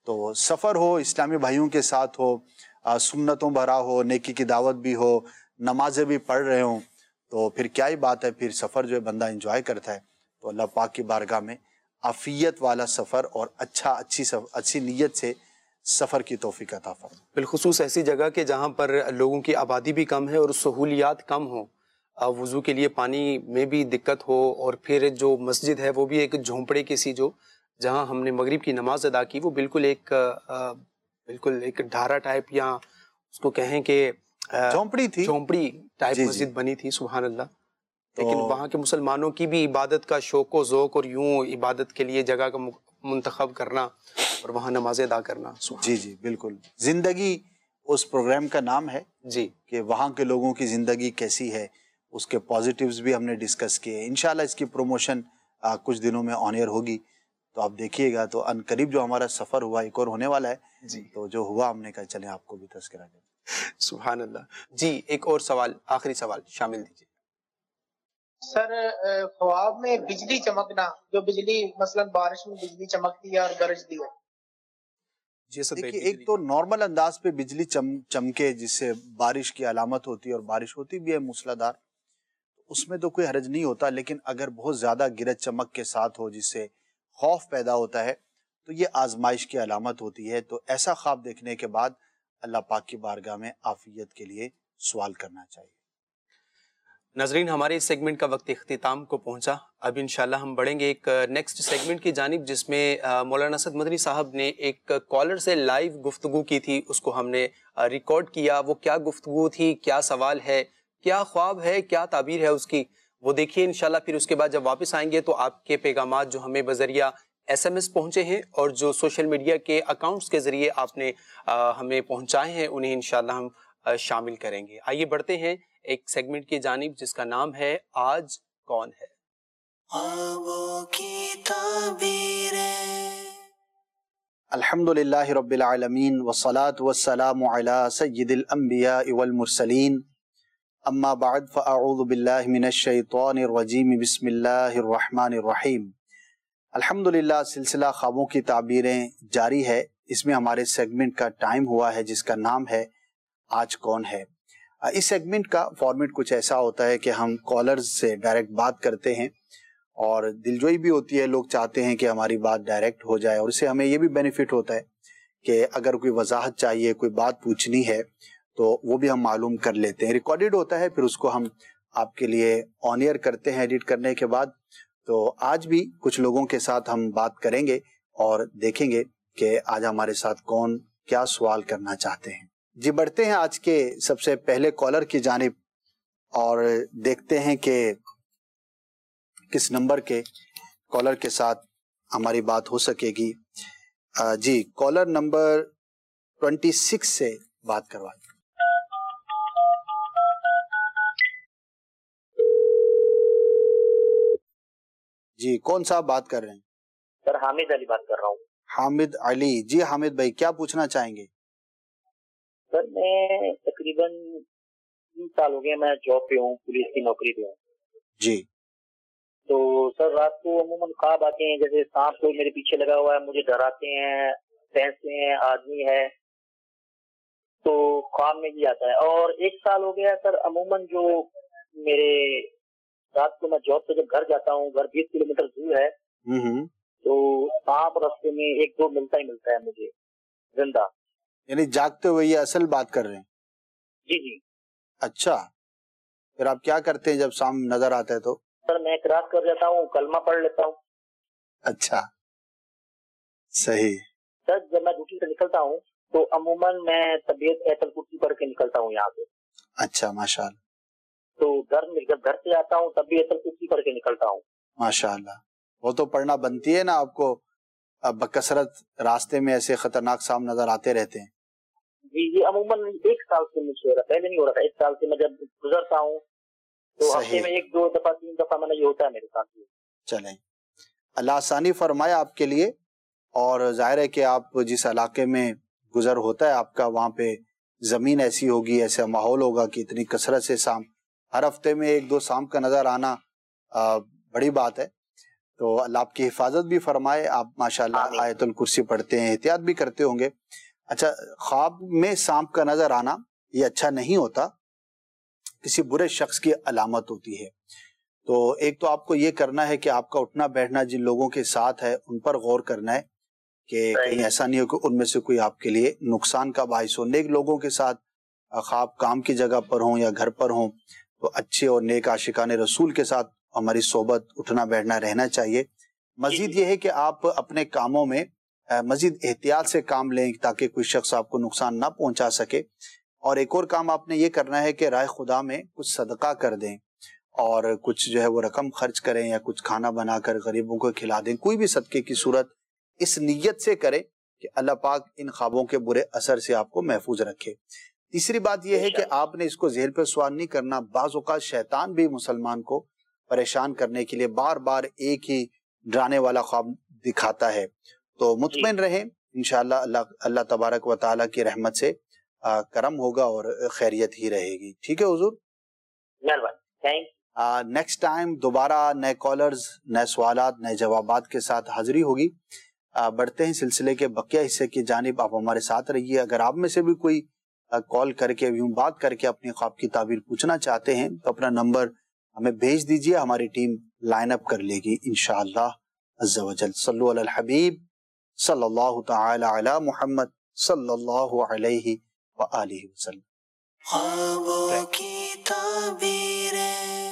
تو سفر ہو اسلامی بھائیوں کے ساتھ ہو, سنتوں بھرا ہو, نیکی کی دعوت بھی ہو, نمازیں بھی پڑھ رہے ہوں, تو پھر کیا ہی بات ہے, پھر سفر جو ہے بندہ انجوائے کرتا ہے. تو اللہ پاک کی بارگاہ میں عافیت والا سفر اور اچھا اچھی اچھی نیت سے سفر کی توفیق عطا فرمائے. بالخصوص ایسی جگہ کے جہاں پر لوگوں کی آبادی بھی کم ہے اور سہولیات کم ہوں, وضو کے لیے پانی میں بھی دقت ہو, اور پھر جو مسجد ہے وہ بھی ایک جھونپڑے کی سی, جو جہاں ہم نے مغرب کی نماز ادا کی وہ بالکل ایک بالکل ایک ڈھارا ٹائپ یا اس کو کہیں کہ جھونپڑی تھی, جھونپڑی ٹائپ مسجد بنی تھی. سبحان اللہ. لیکن وہاں کے مسلمانوں کی بھی عبادت کا شوق و ذوق اور یوں عبادت کے لیے جگہ کا منتخب کرنا اور وہاں نماز ادا کرنا. جی جی بالکل, زندگی اس پروگرام کا نام ہے جی, کہ وہاں کے لوگوں کی زندگی کیسی ہے, اس کے پازیٹیوز بھی ہم نے ڈسکس کیے. انشاءاللہ اس کی پروموشن کچھ دنوں میں آن ایئر ہوگی, تو آپ دیکھیے گا. تو ان قریب جو ہمارا سفر ہوا ایک اور ہونے والا ہے جی, تو جو ہوا ہم نے کہا چلیں آپ کو بھی تذکرہ دیں. سبحان اللہ. جی ایک اور سوال, آخری سوال شامل دیجیے. سر خواب میں بجلی چمکنا, جو بجلی مثلا بارش میں بجلی چمکتی ہے اور گرجتی ہے. دیکھیے ایک تو نارمل انداز پہ بجلی چم چمکے جس سے بارش کی علامت ہوتی ہے, اور بارش ہوتی بھی ہے موسلادھار, اس میں تو کوئی حرج نہیں ہوتا. لیکن اگر بہت زیادہ گرج چمک کے ساتھ ہو جس سے خوف پیدا ہوتا ہے تو یہ آزمائش کی علامت ہوتی ہے. تو ایسا خواب دیکھنے کے بعد اللہ پاک کی بارگاہ میں عافیت کے لیے سوال کرنا چاہیے. ناظرین ہمارے اس سیگمنٹ کا وقت اختتام کو پہنچا. اب انشاءاللہ ہم بڑھیں گے ایک نیکسٹ سیگمنٹ کی جانب, جس میں مولانا اسد مدنی صاحب نے ایک کالر سے لائیو گفتگو کی تھی, اس کو ہم نے ریکارڈ کیا. وہ کیا گفتگو تھی, کیا سوال ہے, کیا خواب ہے, کیا تعبیر ہے اس کی, وہ دیکھیے انشاءاللہ. پھر اس کے بعد جب واپس آئیں گے تو آپ کے پیغامات جو ہمیں بذریعہ ایس ایم ایس پہنچے ہیں اور جو سوشل میڈیا کے اکاؤنٹس کے ذریعے آپ نے ہمیں پہنچائے ہیں انہیں انشاءاللہ ہم شامل کریں گے. آئیے بڑھتے ہیں ایک سیگمنٹ کی جانب جس کا نام ہے آج کون ہے. خوابوں کی تعبیریں. الحمدللہ رب العالمین والصلاة والسلام علی سید الانبیاء والمرسلین, اما بعد فاعوذ باللہ من الشیطان الرجیم, بسم اللہ الرحمن الرحیم. الحمدللہ سلسلہ خوابوں کی تعبیریں جاری ہے. اس میں ہمارے سیگمنٹ کا ٹائم ہوا ہے جس کا نام ہے آج کون ہے. اس سیگمنٹ کا فارمیٹ کچھ ایسا ہوتا ہے کہ ہم کالرز سے ڈائریکٹ بات کرتے ہیں, اور دلجوئی بھی ہوتی ہے, لوگ چاہتے ہیں کہ ہماری بات ڈائریکٹ ہو جائے, اور اس سے ہمیں یہ بھی بینیفٹ ہوتا ہے کہ اگر کوئی وضاحت چاہیے, کوئی بات پوچھنی ہے تو وہ بھی ہم معلوم کر لیتے ہیں. ریکارڈڈ ہوتا ہے, پھر اس کو ہم آپ کے لیے آن ایئر کرتے ہیں ایڈٹ کرنے کے بعد. تو آج بھی کچھ لوگوں کے ساتھ ہم بات کریں گے اور دیکھیں گے کہ آج ہمارے ساتھ کون کیا سوال کرنا چاہتے ہیں. جی بڑھتے ہیں آج کے سب سے پہلے کالر کی جانب اور دیکھتے ہیں کہ کس نمبر کے کالر کے ساتھ ہماری بات ہو سکے گی. جی کالر نمبر ٹوینٹی سکس سے بات کروائیں. جی کون صاحب بات کر رہے ہیں؟ سر حامد علی بات کر رہا ہوں. حامد علی, جی حامد بھائی کیا پوچھنا چاہیں گے؟ سر میں تقریباً تین سال ہو گئے میں جاب پہ ہوں, پولیس کی نوکری پہ ہوں. جی. تو سر رات کو عموماً خواب آتے ہیں جیسے سانپ کوئی میرے پیچھے لگا ہوا ہے, مجھے ڈراتے ہیں, بھینسیں ہیں, آدمی ہے, تو خواب میں یہ آتا ہے. اور ایک سال ہو گیا سر عموماً جو میرے رات کو میں جاب پہ جب گھر جاتا ہوں, گھر بیس کلو میٹر دور ہے, تو سانپ رستے میں ایک دو ملتا ہی ملتا ہے مجھے زندہ. یعنی جاگتے ہوئے یہ اصل بات کر رہے ہیں؟ جی جی. اچھا, پھر آپ کیا کرتے ہیں جب سام نظر آتا ہے تو؟ سر میں اقرار کر جاتا ہوں, کلمہ پڑھ لیتا ہوں. اچھا صحیح. سر جب میں ڈیوٹی سے نکلتا ہوں تو عموماً میں طبیعت ایتل کرسی پڑھ کے نکلتا ہوں یہاں سے. اچھا ماشاء اللہ. تو گھر میں جب گھر سے آتا ہوں تب بھی ایتل کرسی پڑھ کے نکلتا ہوں. ماشاء اللہ, وہ تو پڑھنا بنتی ہے نا آپ کو, بکثرت راستے میں ایسے خطرناک سام نظر آتے رہتے ہیں. جی جی عموماً ایک سال سے مجھے ہو رہا, پہلے نہیں ہو رہا تھا. ایک سال سے میں جب گزرتا ہوں تو ہفتے میں ایک دو دفعہ تین دفعہ میں نے یہ ہوتا ہے میرے ساتھ. چلیں اللہ آسانی فرمائے آپ کے لیے. اور ظاہر ہے کہ آپ جس علاقے میں گزر ہوتا ہے آپ کا, وہاں پہ زمین ایسی ہوگی, ایسا ماحول ہوگا کہ اتنی کثرت سے سام, ہر ہفتے میں ایک دو سام کا نظر آنا آ, بڑی بات ہے. تو اللہ آپ کی حفاظت بھی فرمائے. آپ ماشاءاللہ آیت الکرسی پڑھتے ہیں, احتیاط بھی کرتے ہوں گے. اچھا, خواب میں سانپ کا نظر آنا یہ اچھا نہیں ہوتا, کسی برے شخص کی علامت ہوتی ہے. تو ایک تو آپ کو یہ کرنا ہے کہ آپ کا اٹھنا بیٹھنا جن لوگوں کے ساتھ ہے ان پر غور کرنا ہے کہ کہیں ایسا نہیں ہو کہ ان میں سے کوئی آپ کے لیے نقصان کا باعث ہو. نیک لوگوں کے ساتھ خواب کام کی جگہ پر ہوں یا گھر پر ہوں تو اچھے اور نیک عاشقان رسول کے ساتھ ہماری صحبت اٹھنا بیٹھنا رہنا چاہیے. مزید یہ ہے کہ آپ اپنے کاموں میں مزید احتیاط سے کام لیں تاکہ کوئی شخص آپ کو نقصان نہ پہنچا سکے. اور ایک اور کام آپ نے یہ کرنا ہے کہ راہ خدا میں کچھ صدقہ کر دیں اور کچھ جو ہے وہ رقم خرچ کریں یا کچھ کھانا بنا کر غریبوں کو کھلا دیں. کوئی بھی صدقے کی صورت اس نیت سے کریں کہ اللہ پاک ان خوابوں کے برے اثر سے آپ کو محفوظ رکھے. تیسری بات یہ ہے کہ آپ نے اس کو ذہن پہ سوار نہیں کرنا. بعض اوقات شیطان بھی مسلمان کو پریشان کرنے کے لیے بار بار ایک ہی ڈرانے والا خواب دکھاتا ہے. تو مطمئن رہیں, انشاءاللہ اللہ اللہ تبارک و تعالیٰ کی رحمت سے کرم ہوگا اور خیریت ہی رہے گی. ٹھیک ہے حضور, نیکسٹ ٹائم دوبارہ نئے کالرز, نئے سوالات, نئے جوابات کے ساتھ حاضری ہوگی. بڑھتے ہیں سلسلے کے بقیہ حصے کی جانب, آپ ہمارے ساتھ رہیے. اگر آپ میں سے بھی کوئی کال کر کے یوں بات کر کے اپنی خواب کی تعبیر پوچھنا چاہتے ہیں تو اپنا نمبر ہمیں بھیج دیجئے, ہماری ٹیم لائن اپ کر لے گی انشاءاللہ عز و جل. صلو علی الحبیب صلی اللہ تعالی علی محمد صلی اللہ علیہ وآلہ وسلم. خوابوں کی تعبیریں.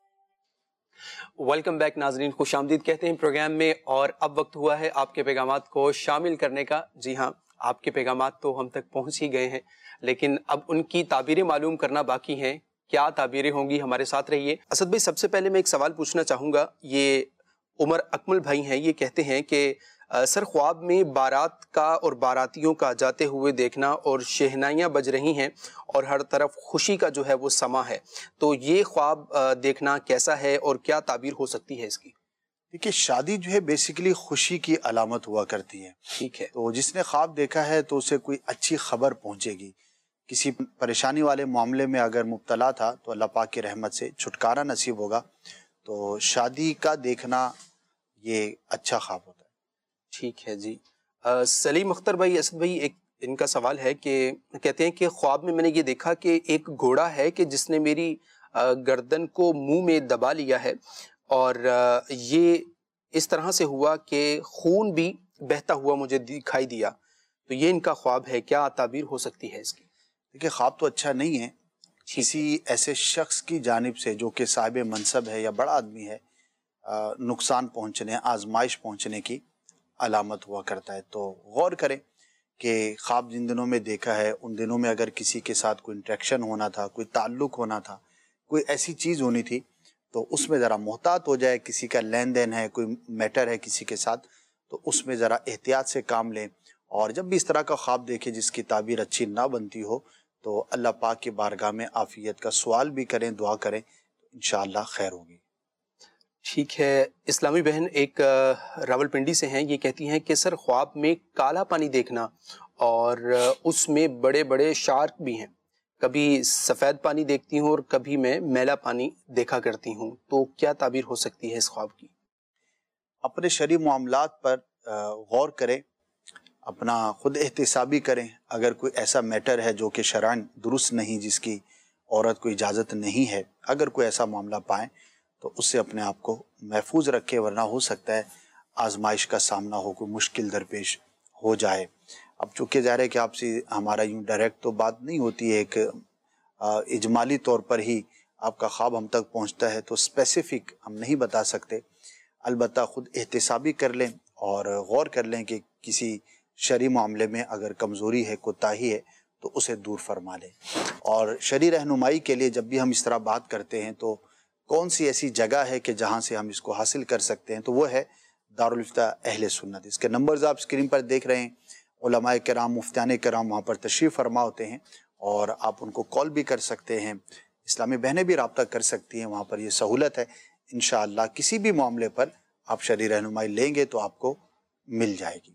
ویلکم بیک ناظرین, خوش آمدید کہتے ہیں پروگرام میں, اور اب وقت ہوا ہے آپ کے پیغامات کو شامل کرنے کا. جی ہاں, آپ کے پیغامات تو ہم تک پہنچ ہی گئے ہیں, لیکن اب ان کی تعبیریں معلوم کرنا باقی ہیں. کیا تعبیریں ہوں گی, ہمارے ساتھ رہیے. اسد بھائی, سب سے پہلے میں ایک سوال پوچھنا چاہوں گا. یہ عمر اکمل بھائی ہیں, یہ کہتے ہیں کہ سر خواب میں بارات کا اور باراتیوں کا جاتے ہوئے دیکھنا اور شہنائیاں بج رہی ہیں اور ہر طرف خوشی کا جو ہے وہ سما ہے, تو یہ خواب دیکھنا کیسا ہے اور کیا تعبیر ہو سکتی ہے اس کی؟ دیکھیے, شادی جو ہے بیسیکلی خوشی کی علامت ہوا کرتی ہے. ٹھیک ہے, تو جس نے خواب دیکھا ہے تو اسے کوئی اچھی خبر پہنچے گی. کسی پریشانی والے معاملے میں اگر مبتلا تھا تو اللہ پاک کی رحمت سے چھٹکارا نصیب ہوگا. تو شادی کا دیکھنا یہ اچھا خواب ہوتا ہے. ٹھیک ہے جی. سلیم اختر بھائی, اسد بھائی, ایک ان کا سوال ہے کہ کہتے ہیں کہ خواب میں میں نے یہ دیکھا کہ ایک گھوڑا ہے کہ جس نے میری گردن کو منہ میں دبا لیا ہے, اور یہ اس طرح سے ہوا کہ خون بھی بہتا ہوا مجھے دکھائی دیا. تو یہ ان کا خواب ہے, کیا تعبیر ہو سکتی ہے اس کی؟ دیکھیے, خواب تو اچھا نہیں ہے. کسی ایسے شخص کی جانب سے جو کہ صاحب منصب ہے یا بڑا آدمی ہے, نقصان پہنچنے, آزمائش پہنچنے کی علامت ہوا کرتا ہے. تو غور کریں کہ خواب جن دنوں میں دیکھا ہے ان دنوں میں اگر کسی کے ساتھ کوئی انٹریکشن ہونا تھا, کوئی تعلق ہونا تھا, کوئی ایسی چیز ہونی تھی, تو اس میں ذرا محتاط ہو جائے. کسی کا لین دین ہے, کوئی میٹر ہے کسی کے ساتھ, تو اس میں ذرا احتیاط سے کام لیں. اور جب بھی اس طرح کا خواب دیکھیں جس کی تعبیر اچھی نہ بنتی ہو تو اللہ پاک کی بارگاہ میں عافیت کا سوال بھی کریں, دعا کریں, انشاءاللہ خیر ہوگی. ٹھیک ہے. اسلامی بہن ایک راول پنڈی سے ہیں, یہ کہتی ہیں کہ سر خواب میں کالا پانی دیکھنا اور اس میں بڑے بڑے شارک بھی ہیں, کبھی سفید پانی دیکھتی ہوں اور کبھی میں میلا پانی دیکھا کرتی ہوں, تو کیا تعبیر ہو سکتی ہے اس خواب کی؟ اپنے شرعی معاملات پر غور کریں, اپنا خود احتسابی کریں. اگر کوئی ایسا میٹر ہے جو کہ شرعاً درست نہیں, جس کی عورت کو اجازت نہیں ہے, اگر کوئی ایسا معاملہ پائیں تو اس سے اپنے آپ کو محفوظ رکھے, ورنہ ہو سکتا ہے آزمائش کا سامنا ہو, کوئی مشکل درپیش ہو جائے. اب چونکہ ظاہر ہے کہ آپ سے ہمارا یوں ڈائریکٹ تو بات نہیں ہوتی ہے, ایک اجمالی طور پر ہی آپ کا خواب ہم تک پہنچتا ہے, تو اسپیسیفک ہم نہیں بتا سکتے. البتہ خود احتسابی کر لیں اور غور کر لیں کہ کسی شرعی معاملے میں اگر کمزوری ہے, کوتاہی ہے, تو اسے دور فرما لیں. اور شرعی رہنمائی کے لیے جب بھی ہم اس طرح بات کرتے ہیں تو کون سی ایسی جگہ ہے کہ جہاں سے ہم اس کو حاصل کر سکتے ہیں, تو وہ ہے دارالفتہ اہل سنت. اس کے نمبرز آپ اسکرین پر دیکھ رہے ہیں. علماء کرام, مفتیان کرام وہاں پر تشریف فرما ہوتے ہیں اور آپ ان کو کال بھی کر سکتے ہیں. اسلامی بہنیں بھی رابطہ کر سکتی ہیں, وہاں پر یہ سہولت ہے. انشاءاللہ کسی بھی معاملے پر آپ شرعی رہنمائی لیں گے تو آپ کو مل جائے گی.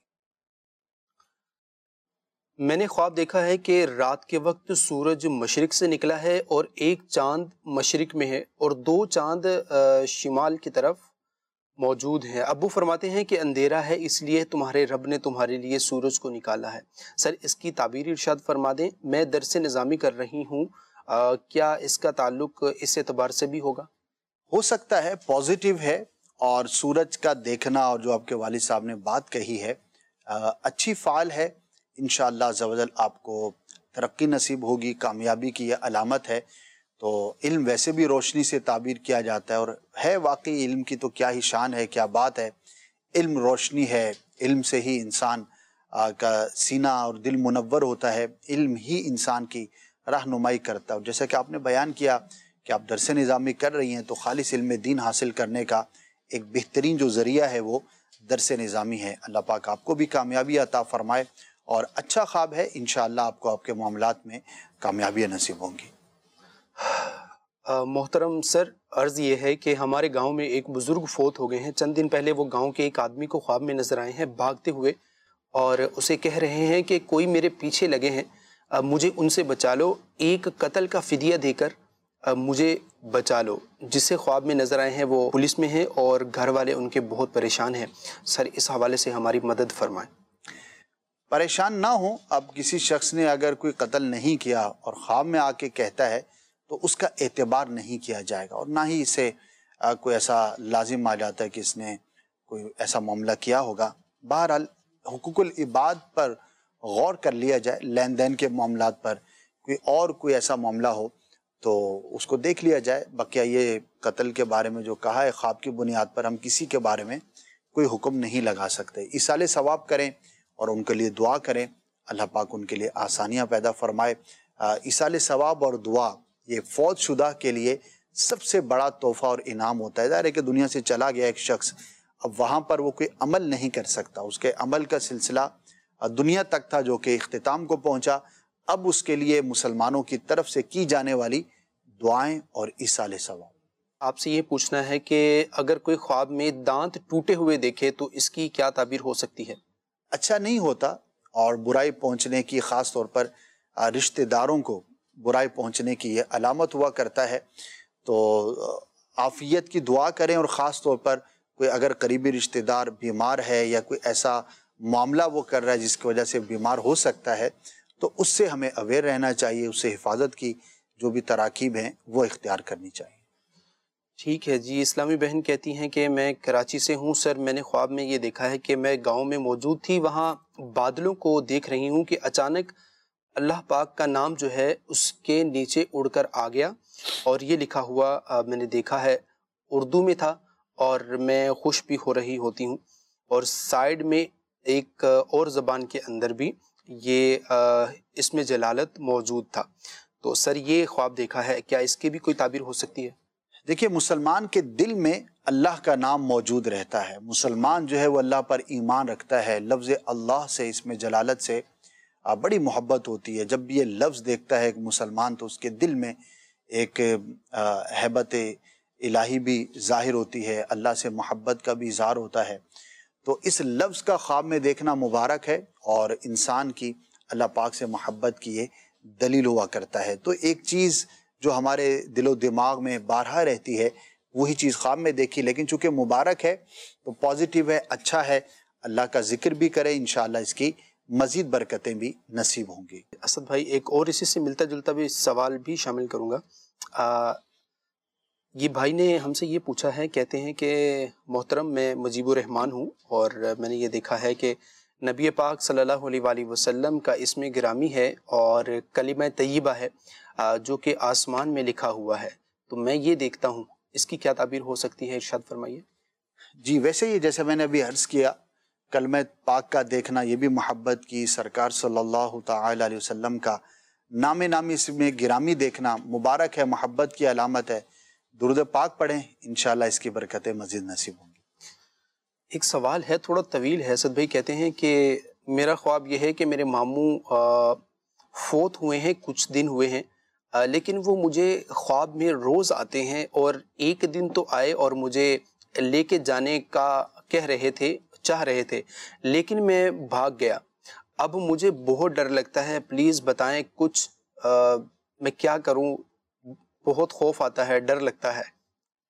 میں نے خواب دیکھا ہے کہ رات کے وقت سورج مشرق سے نکلا ہے اور ایک چاند مشرق میں ہے اور دو چاند شمال کی طرف موجود ہیں. ابو فرماتے ہیں کہ اندھیرا ہے اس لیے تمہارے رب نے تمہارے لیے سورج کو نکالا ہے. سر اس کی تعبیر ارشاد فرما دیں. میں درس نظامی کر رہی ہوں, آ, کیا اس کا تعلق اس اعتبار سے بھی ہوگا؟ ہو سکتا ہے, پازیٹیو ہے. اور سورج کا دیکھنا اور جو آپ کے والد صاحب نے بات کہی ہے آ, اچھی فعال ہے. انشاءاللہ عز و جل آپ کو ترقی نصیب ہوگی, کامیابی کی یہ علامت ہے. تو علم ویسے بھی روشنی سے تعبیر کیا جاتا ہے, اور ہے واقعی علم کی تو کیا ہی شان ہے, کیا بات ہے. علم روشنی ہے, علم سے ہی انسان کا سینہ اور دل منور ہوتا ہے, علم ہی انسان کی رہنمائی کرتا ہے. اور جیسا کہ آپ نے بیان کیا کہ آپ درس نظامی کر رہی ہیں, تو خالص علم دین حاصل کرنے کا ایک بہترین جو ذریعہ ہے وہ درس نظامی ہے. اللہ پاک آپ کو بھی کامیابی عطا فرمائے, اور اچھا خواب ہے, انشاءاللہ آپ کو آپ کے معاملات میں کامیابی نصیب ہوں گی. محترم سر, عرض یہ ہے کہ ہمارے گاؤں میں ایک بزرگ فوت ہو گئے ہیں. چند دن پہلے وہ گاؤں کے ایک آدمی کو خواب میں نظر آئے ہیں بھاگتے ہوئے, اور اسے کہہ رہے ہیں کہ کوئی میرے پیچھے لگے ہیں, مجھے ان سے بچا لو, ایک قتل کا فدیہ دے کر مجھے بچا لو. جس سے خواب میں نظر آئے ہیں وہ پولیس میں ہیں اور گھر والے ان کے بہت پریشان ہیں. سر اس حوالے سے ہماری مدد فرمائیں. پریشان نہ ہوں. اب کسی شخص نے اگر کوئی قتل نہیں کیا اور خواب میں آ کے کہتا ہے تو اس کا اعتبار نہیں کیا جائے گا, اور نہ ہی اسے کوئی ایسا لازم آ جاتا ہے کہ اس نے کوئی ایسا معاملہ کیا ہوگا. بہرحال حقوق العباد پر غور کر لیا جائے, لین دین کے معاملات پر کوئی اور کوئی ایسا معاملہ ہو تو اس کو دیکھ لیا جائے. بقیہ یہ قتل کے بارے میں جو کہا ہے خواب کی بنیاد پر, ہم کسی کے بارے میں کوئی حکم نہیں لگا سکتے. ایصال ثواب کریں اور ان کے لیے دعا کریں, اللہ پاک ان کے لیے آسانیاں پیدا فرمائے. ایصال ثواب اور دعا یہ فوت شدہ کے لیے سب سے بڑا تحفہ اور انعام ہوتا ہے. ظاہر ہے کہ دنیا سے چلا گیا ایک شخص, اب وہاں پر وہ کوئی عمل نہیں کر سکتا. اس کے عمل کا سلسلہ دنیا تک تھا جو کہ اختتام کو پہنچا. اب اس کے لیے مسلمانوں کی طرف سے کی جانے والی دعائیں اور ایصال ثواب. آپ سے یہ پوچھنا ہے کہ اگر کوئی خواب میں دانت ٹوٹے ہوئے دیکھے تو اس کی کیا تعبیر ہو سکتی ہے؟ اچھا نہیں ہوتا, اور برائی پہنچنے کی, خاص طور پر رشتہ داروں کو برائی پہنچنے کی یہ علامت ہوا کرتا ہے. تو عافیت کی دعا کریں, اور خاص طور پر کوئی اگر قریبی رشتہ دار بیمار ہے یا کوئی ایسا معاملہ وہ کر رہا ہے جس کی وجہ سے بیمار ہو سکتا ہے, تو اس سے ہمیں اویئر رہنا چاہیے. اس سے حفاظت کی جو بھی تراکیب ہیں وہ اختیار کرنی چاہیے. ٹھیک ہے جی. اسلامی بہن کہتی ہیں کہ میں کراچی سے ہوں سر, میں نے خواب میں یہ دیکھا ہے کہ میں گاؤں میں موجود تھی, وہاں بادلوں کو دیکھ رہی ہوں کہ اچانک اللہ پاک کا نام جو ہے اس کے نیچے اڑ کر آ گیا, اور یہ لکھا ہوا میں نے دیکھا ہے, اردو میں تھا, اور میں خوش بھی ہو رہی ہوتی ہوں, اور سائیڈ میں ایک اور زبان کے اندر بھی یہ اس میں جلالت موجود تھا. تو سر یہ خواب دیکھا ہے, کیا اس کی بھی کوئی تعبیر ہو سکتی ہے؟ دیکھیے, مسلمان کے دل میں اللہ کا نام موجود رہتا ہے. مسلمان جو ہے وہ اللہ پر ایمان رکھتا ہے. لفظ اللہ سے, اس میں جلالت سے بڑی محبت ہوتی ہے. جب بھی یہ لفظ دیکھتا ہے ایک مسلمان تو اس کے دل میں ایک ہیبت الہی بھی ظاہر ہوتی ہے, اللہ سے محبت کا بھی اظہار ہوتا ہے. تو اس لفظ کا خواب میں دیکھنا مبارک ہے, اور انسان کی اللہ پاک سے محبت کی یہ دلیل ہوا کرتا ہے. تو ایک چیز جو ہمارے دل و دماغ میں بارہا رہتی ہے وہی چیز خواب میں دیکھی, لیکن چونکہ مبارک ہے تو پازیٹیو ہے, اچھا ہے. اللہ کا ذکر بھی کرے, انشاءاللہ اس کی مزید برکتیں بھی نصیب ہوں گی. اسد بھائی, ایک اور اسی سے ملتا جلتا بھی سوال بھی شامل کروں گا. آ, یہ بھائی نے ہم سے یہ پوچھا ہے, کہتے ہیں کہ محترم میں مجیب الرحمان ہوں, اور میں نے یہ دیکھا ہے کہ نبی پاک صلی اللہ علیہ وآلہ وسلم کا اسم گرامی ہے اور کلمہ طیبہ ہے جو کہ آسمان میں لکھا ہوا ہے. تو میں یہ دیکھتا ہوں, اس کی کیا تعبیر ہو سکتی ہے, ارشاد فرمائیے. جی, ویسے یہ جیسے میں نے ابھی عرض کیا, کلمہ پاک کا دیکھنا یہ بھی محبت کی, سرکار صلی اللہ تعالی علیہ وسلم کا نام نامی اس میں گرامی دیکھنا مبارک ہے, محبت کی علامت ہے. درود پاک پڑھیں, انشاءاللہ اس کی برکتیں مزید نصیب ہوں گی. ایک سوال ہے, تھوڑا طویل ہے. اسد بھائی کہتے ہیں کہ میرا خواب یہ ہے کہ میرے ماموں فوت ہوئے ہیں, کچھ دن ہوئے ہیں, لیکن وہ مجھے خواب میں روز آتے ہیں, اور ایک دن تو آئے اور مجھے لے کے جانے کا کہہ رہے تھے, چاہ رہے تھے, لیکن میں بھاگ گیا. اب مجھے بہت ڈر لگتا ہے, پلیز بتائیں کچھ, آ, میں کیا کروں, بہت خوف آتا ہے, ڈر لگتا ہے.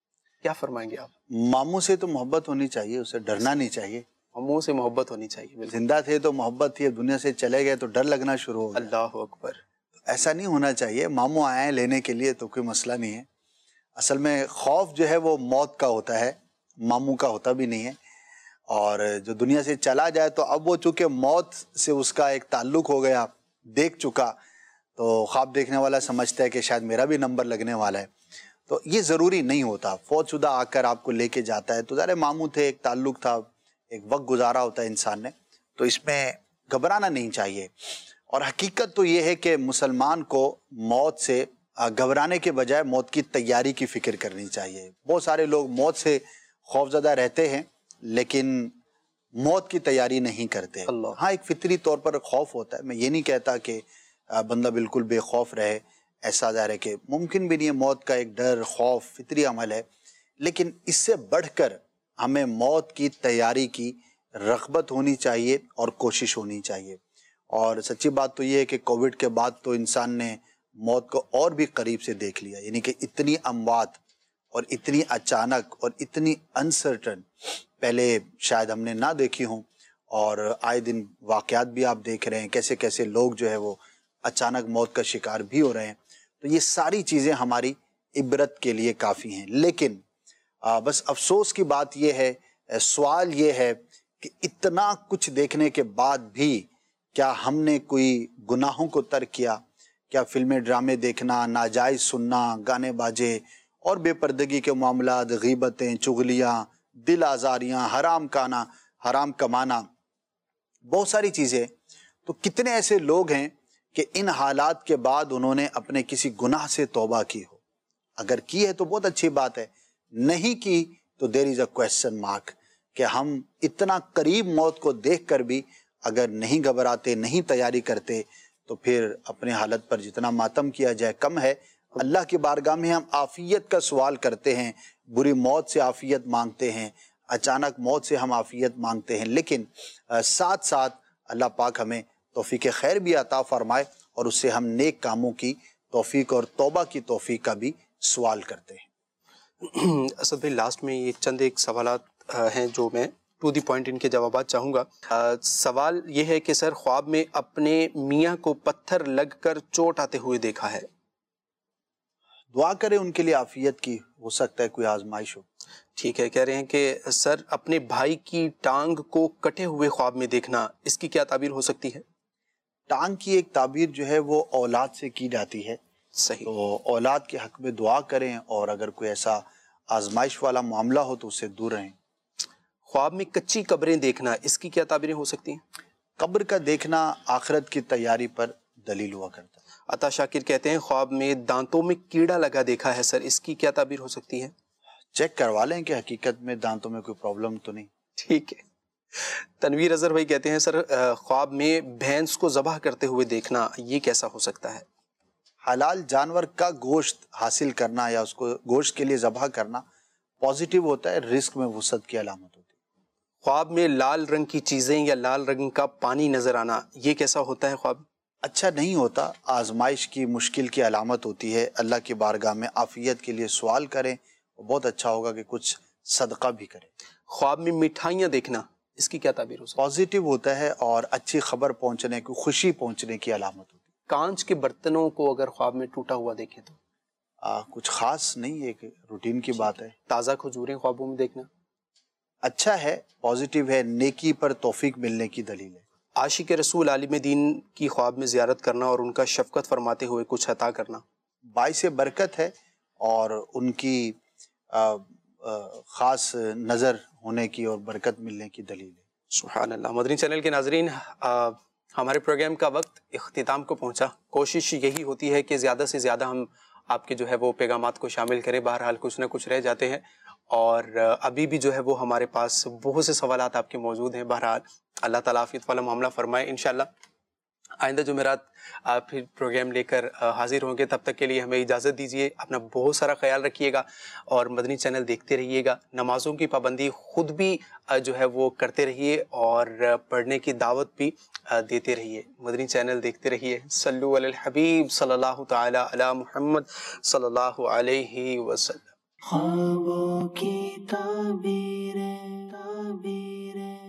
کیا فرمائیں گے آپ؟ ماموں سے تو محبت ہونی چاہیے، اسے ڈرنا نہیں چاہیے. ماموں سے محبت ہونی چاہیے. زندہ تھے تو محبت تھی، اب دنیا سے چلے گئے تو ڈر لگنا شروع ہو گیا. اللہ اکبر. ایسا نہیں ہونا چاہیے. ماموں آئے ہیں لینے کے لیے تو کوئی مسئلہ نہیں ہے. اصل میں خوف جو ہے وہ موت کا ہوتا ہے، ماموں کا ہوتا بھی نہیں ہے. اور جو دنیا سے چلا جائے تو اب وہ چونکہ موت سے اس کا ایک تعلق ہو گیا، دیکھ چکا، تو خواب دیکھنے والا سمجھتا ہے کہ شاید میرا بھی نمبر لگنے والا ہے. تو یہ ضروری نہیں ہوتا. فوت شدہ آ کر آپ کو لے کے جاتا ہے تو ظاہر ماموں تھے، ایک تعلق تھا، ایک وقت گزارا ہوتا ہے انسان نے، تو اس میں گھبرانا نہیں چاہیے. اور حقیقت تو یہ ہے کہ مسلمان کو موت سے گھبرانے کے بجائے موت کی تیاری کی فکر کرنی چاہیے. بہت سارے لوگ موت سے خوفزدہ رہتے ہیں لیکن موت کی تیاری نہیں کرتے. ہاں ایک فطری طور پر خوف ہوتا ہے. میں یہ نہیں کہتا کہ بندہ بالکل بے خوف رہے، ایسا ظاہر ہے کہ ممکن بھی نہیں ہے. موت کا ایک ڈر، خوف فطری عمل ہے، لیکن اس سے بڑھ کر ہمیں موت کی تیاری کی رغبت ہونی چاہیے اور کوشش ہونی چاہیے. اور سچی بات تو یہ ہے کہ کووڈ کے بعد تو انسان نے موت کو اور بھی قریب سے دیکھ لیا. یعنی کہ اتنی اموات اور اتنی اچانک اور اتنی انسرٹن پہلے شاید ہم نے نہ دیکھی ہوں. اور آئے دن واقعات بھی آپ دیکھ رہے ہیں، کیسے کیسے لوگ جو ہے وہ اچانک موت کا شکار بھی ہو رہے ہیں. تو یہ ساری چیزیں ہماری عبرت کے لیے کافی ہیں. لیکن بس افسوس کی بات یہ ہے، سوال یہ ہے کہ اتنا کچھ دیکھنے کے بعد بھی کیا ہم نے کوئی گناہوں کو ترک کیا؟ کیا فلمیں ڈرامے دیکھنا، ناجائز سننا، گانے باجے اور بے پردگی کے معاملات، غیبتیں، چغلیاں، دل آزاریاں، حرام کھانا، حرام کمانا، بہت ساری چیزیں. تو کتنے ایسے لوگ ہیں کہ ان حالات کے بعد انہوں نے اپنے کسی گناہ سے توبہ کی ہو؟ اگر کی ہے تو بہت اچھی بات ہے، نہیں کی تو دیر از اے کویسچن مارک کہ ہم اتنا قریب موت کو دیکھ کر بھی اگر نہیں گھبراتے، نہیں تیاری کرتے تو پھر اپنے حالت پر جتنا ماتم کیا جائے کم ہے. اللہ کی بارگاہ میں ہم عافیت کا سوال کرتے ہیں، بری موت سے عافیت مانگتے ہیں، اچانک موت سے ہم عافیت مانگتے ہیں، لیکن ساتھ ساتھ اللہ پاک ہمیں توفیق خیر بھی عطا فرمائے اور اس سے ہم نیک کاموں کی توفیق اور توبہ کی توفیق کا بھی سوال کرتے ہیں. اسد بھائی لاسٹ میں یہ چند ایک سوالات ہیں جو میں ٹو دی پوائنٹ ان کے جوابات چاہوں گا. سوال یہ ہے کہ سر خواب میں اپنے میاں کو پتھر لگ کر چوٹ آتے ہوئے دیکھا ہے. دعا کریں ان کے لیے عافیت کی، ہو سکتا ہے کوئی آزمائش ہو. ٹھیک ہے. کہہ رہے ہیں کہ سر اپنے بھائی کی ٹانگ کو کٹے ہوئے خواب میں دیکھنا، اس کی کیا تعبیر ہو سکتی ہے؟ ٹانگ کی ایک تعبیر جو ہے وہ اولاد سے کی جاتی ہے. صحیح. تو اولاد کے حق میں دعا کریں اور اگر کوئی ایسا آزمائش والا معاملہ ہو تو اس سے دور رہیں. خواب میں کچی قبریں دیکھنا، اس کی کیا تعبیریں ہو سکتی ہیں؟ قبر کا دیکھنا آخرت کی تیاری پر دلیل ہوا کرتا ہے. عطا شاکر کہتے ہیں خواب میں دانتوں میں کیڑا لگا دیکھا ہے سر، اس کی کیا تعبیر ہو سکتی ہے؟ چیک کروا لیں کہ حقیقت میں دانتوں میں کوئی پرابلم تو نہیں. ٹھیک ہے. تنویر اظہر بھائی کہتے ہیں سر خواب میں بھینس کو ذبح کرتے ہوئے دیکھنا، یہ کیسا ہو سکتا ہے؟ حلال جانور کا گوشت حاصل کرنا یا اس کو گوشت کے لیے ذبح کرنا پازیٹیو ہوتا ہے، رزق میں وسعت کی علامت ہوتی ہے. خواب میں لال رنگ کی چیزیں یا لال رنگ کا پانی نظر آنا، یہ کیسا ہوتا ہے خواب؟ اچھا نہیں ہوتا، آزمائش کی، مشکل کی علامت ہوتی ہے. اللہ کی بارگاہ میں عافیت کے لیے سوال کریں، بہت اچھا ہوگا کہ کچھ صدقہ بھی کریں. خواب میں مٹھائیاں دیکھنا، اس کی کیا تعبیر ہو سکتی ہے؟ پازیٹیو ہوتا ہے اور اچھی خبر پہنچنے کی، خوشی پہنچنے کی علامت ہوتی ہے. کانچ کے برتنوں کو اگر خواب میں ٹوٹا ہوا دیکھیں تو آ, کچھ خاص نہیں، ایک روٹین کی بات ہے. تازہ کھجوریں خوابوں میں دیکھنا اچھا ہے، پازیٹیو ہے، نیکی پر توفیق ملنے کی دلیل ہے. عاشق رسول عالم دین کی خواب میں زیارت کرنا اور ان کا شفقت فرماتے ہوئے کچھ عطا کرنا باعث برکت ہے اور ان کی آ, آ, خاص نظر ہونے کی اور برکت ملنے کی دلیل ہے. سبحان اللہ. مدنی چینل کے ناظرین، آ, ہمارے پروگرام کا وقت اختتام کو پہنچا. کوشش یہی ہوتی ہے کہ زیادہ سے زیادہ ہم آپ کے جو ہے وہ پیغامات کو شامل کریں. بہرحال کچھ نہ کچھ رہ جاتے ہیں اور ابھی بھی جو ہے وہ ہمارے پاس بہت سے سوالات آپ کے موجود ہیں. بہرحال اللہ تعالیٰ عافیت والا معاملہ فرمائے. انشاءاللہ آئندہ جمعرات آپ پھر پروگرام لے کر حاضر ہوں گے. تب تک کے لیے ہمیں اجازت دیجیے. اپنا بہت سارا خیال رکھیے گا اور مدنی چینل دیکھتے رہیے گا. نمازوں کی پابندی خود بھی جو ہے وہ کرتے رہیے اور پڑھنے کی دعوت بھی دیتے رہیے. مدنی چینل دیکھتے رہیے. صلو علی الحبیب صلی اللہ تعالی علی محمد صلی اللہ علیہ وسلم. ख्वाबों की ताबीरें ताबीरें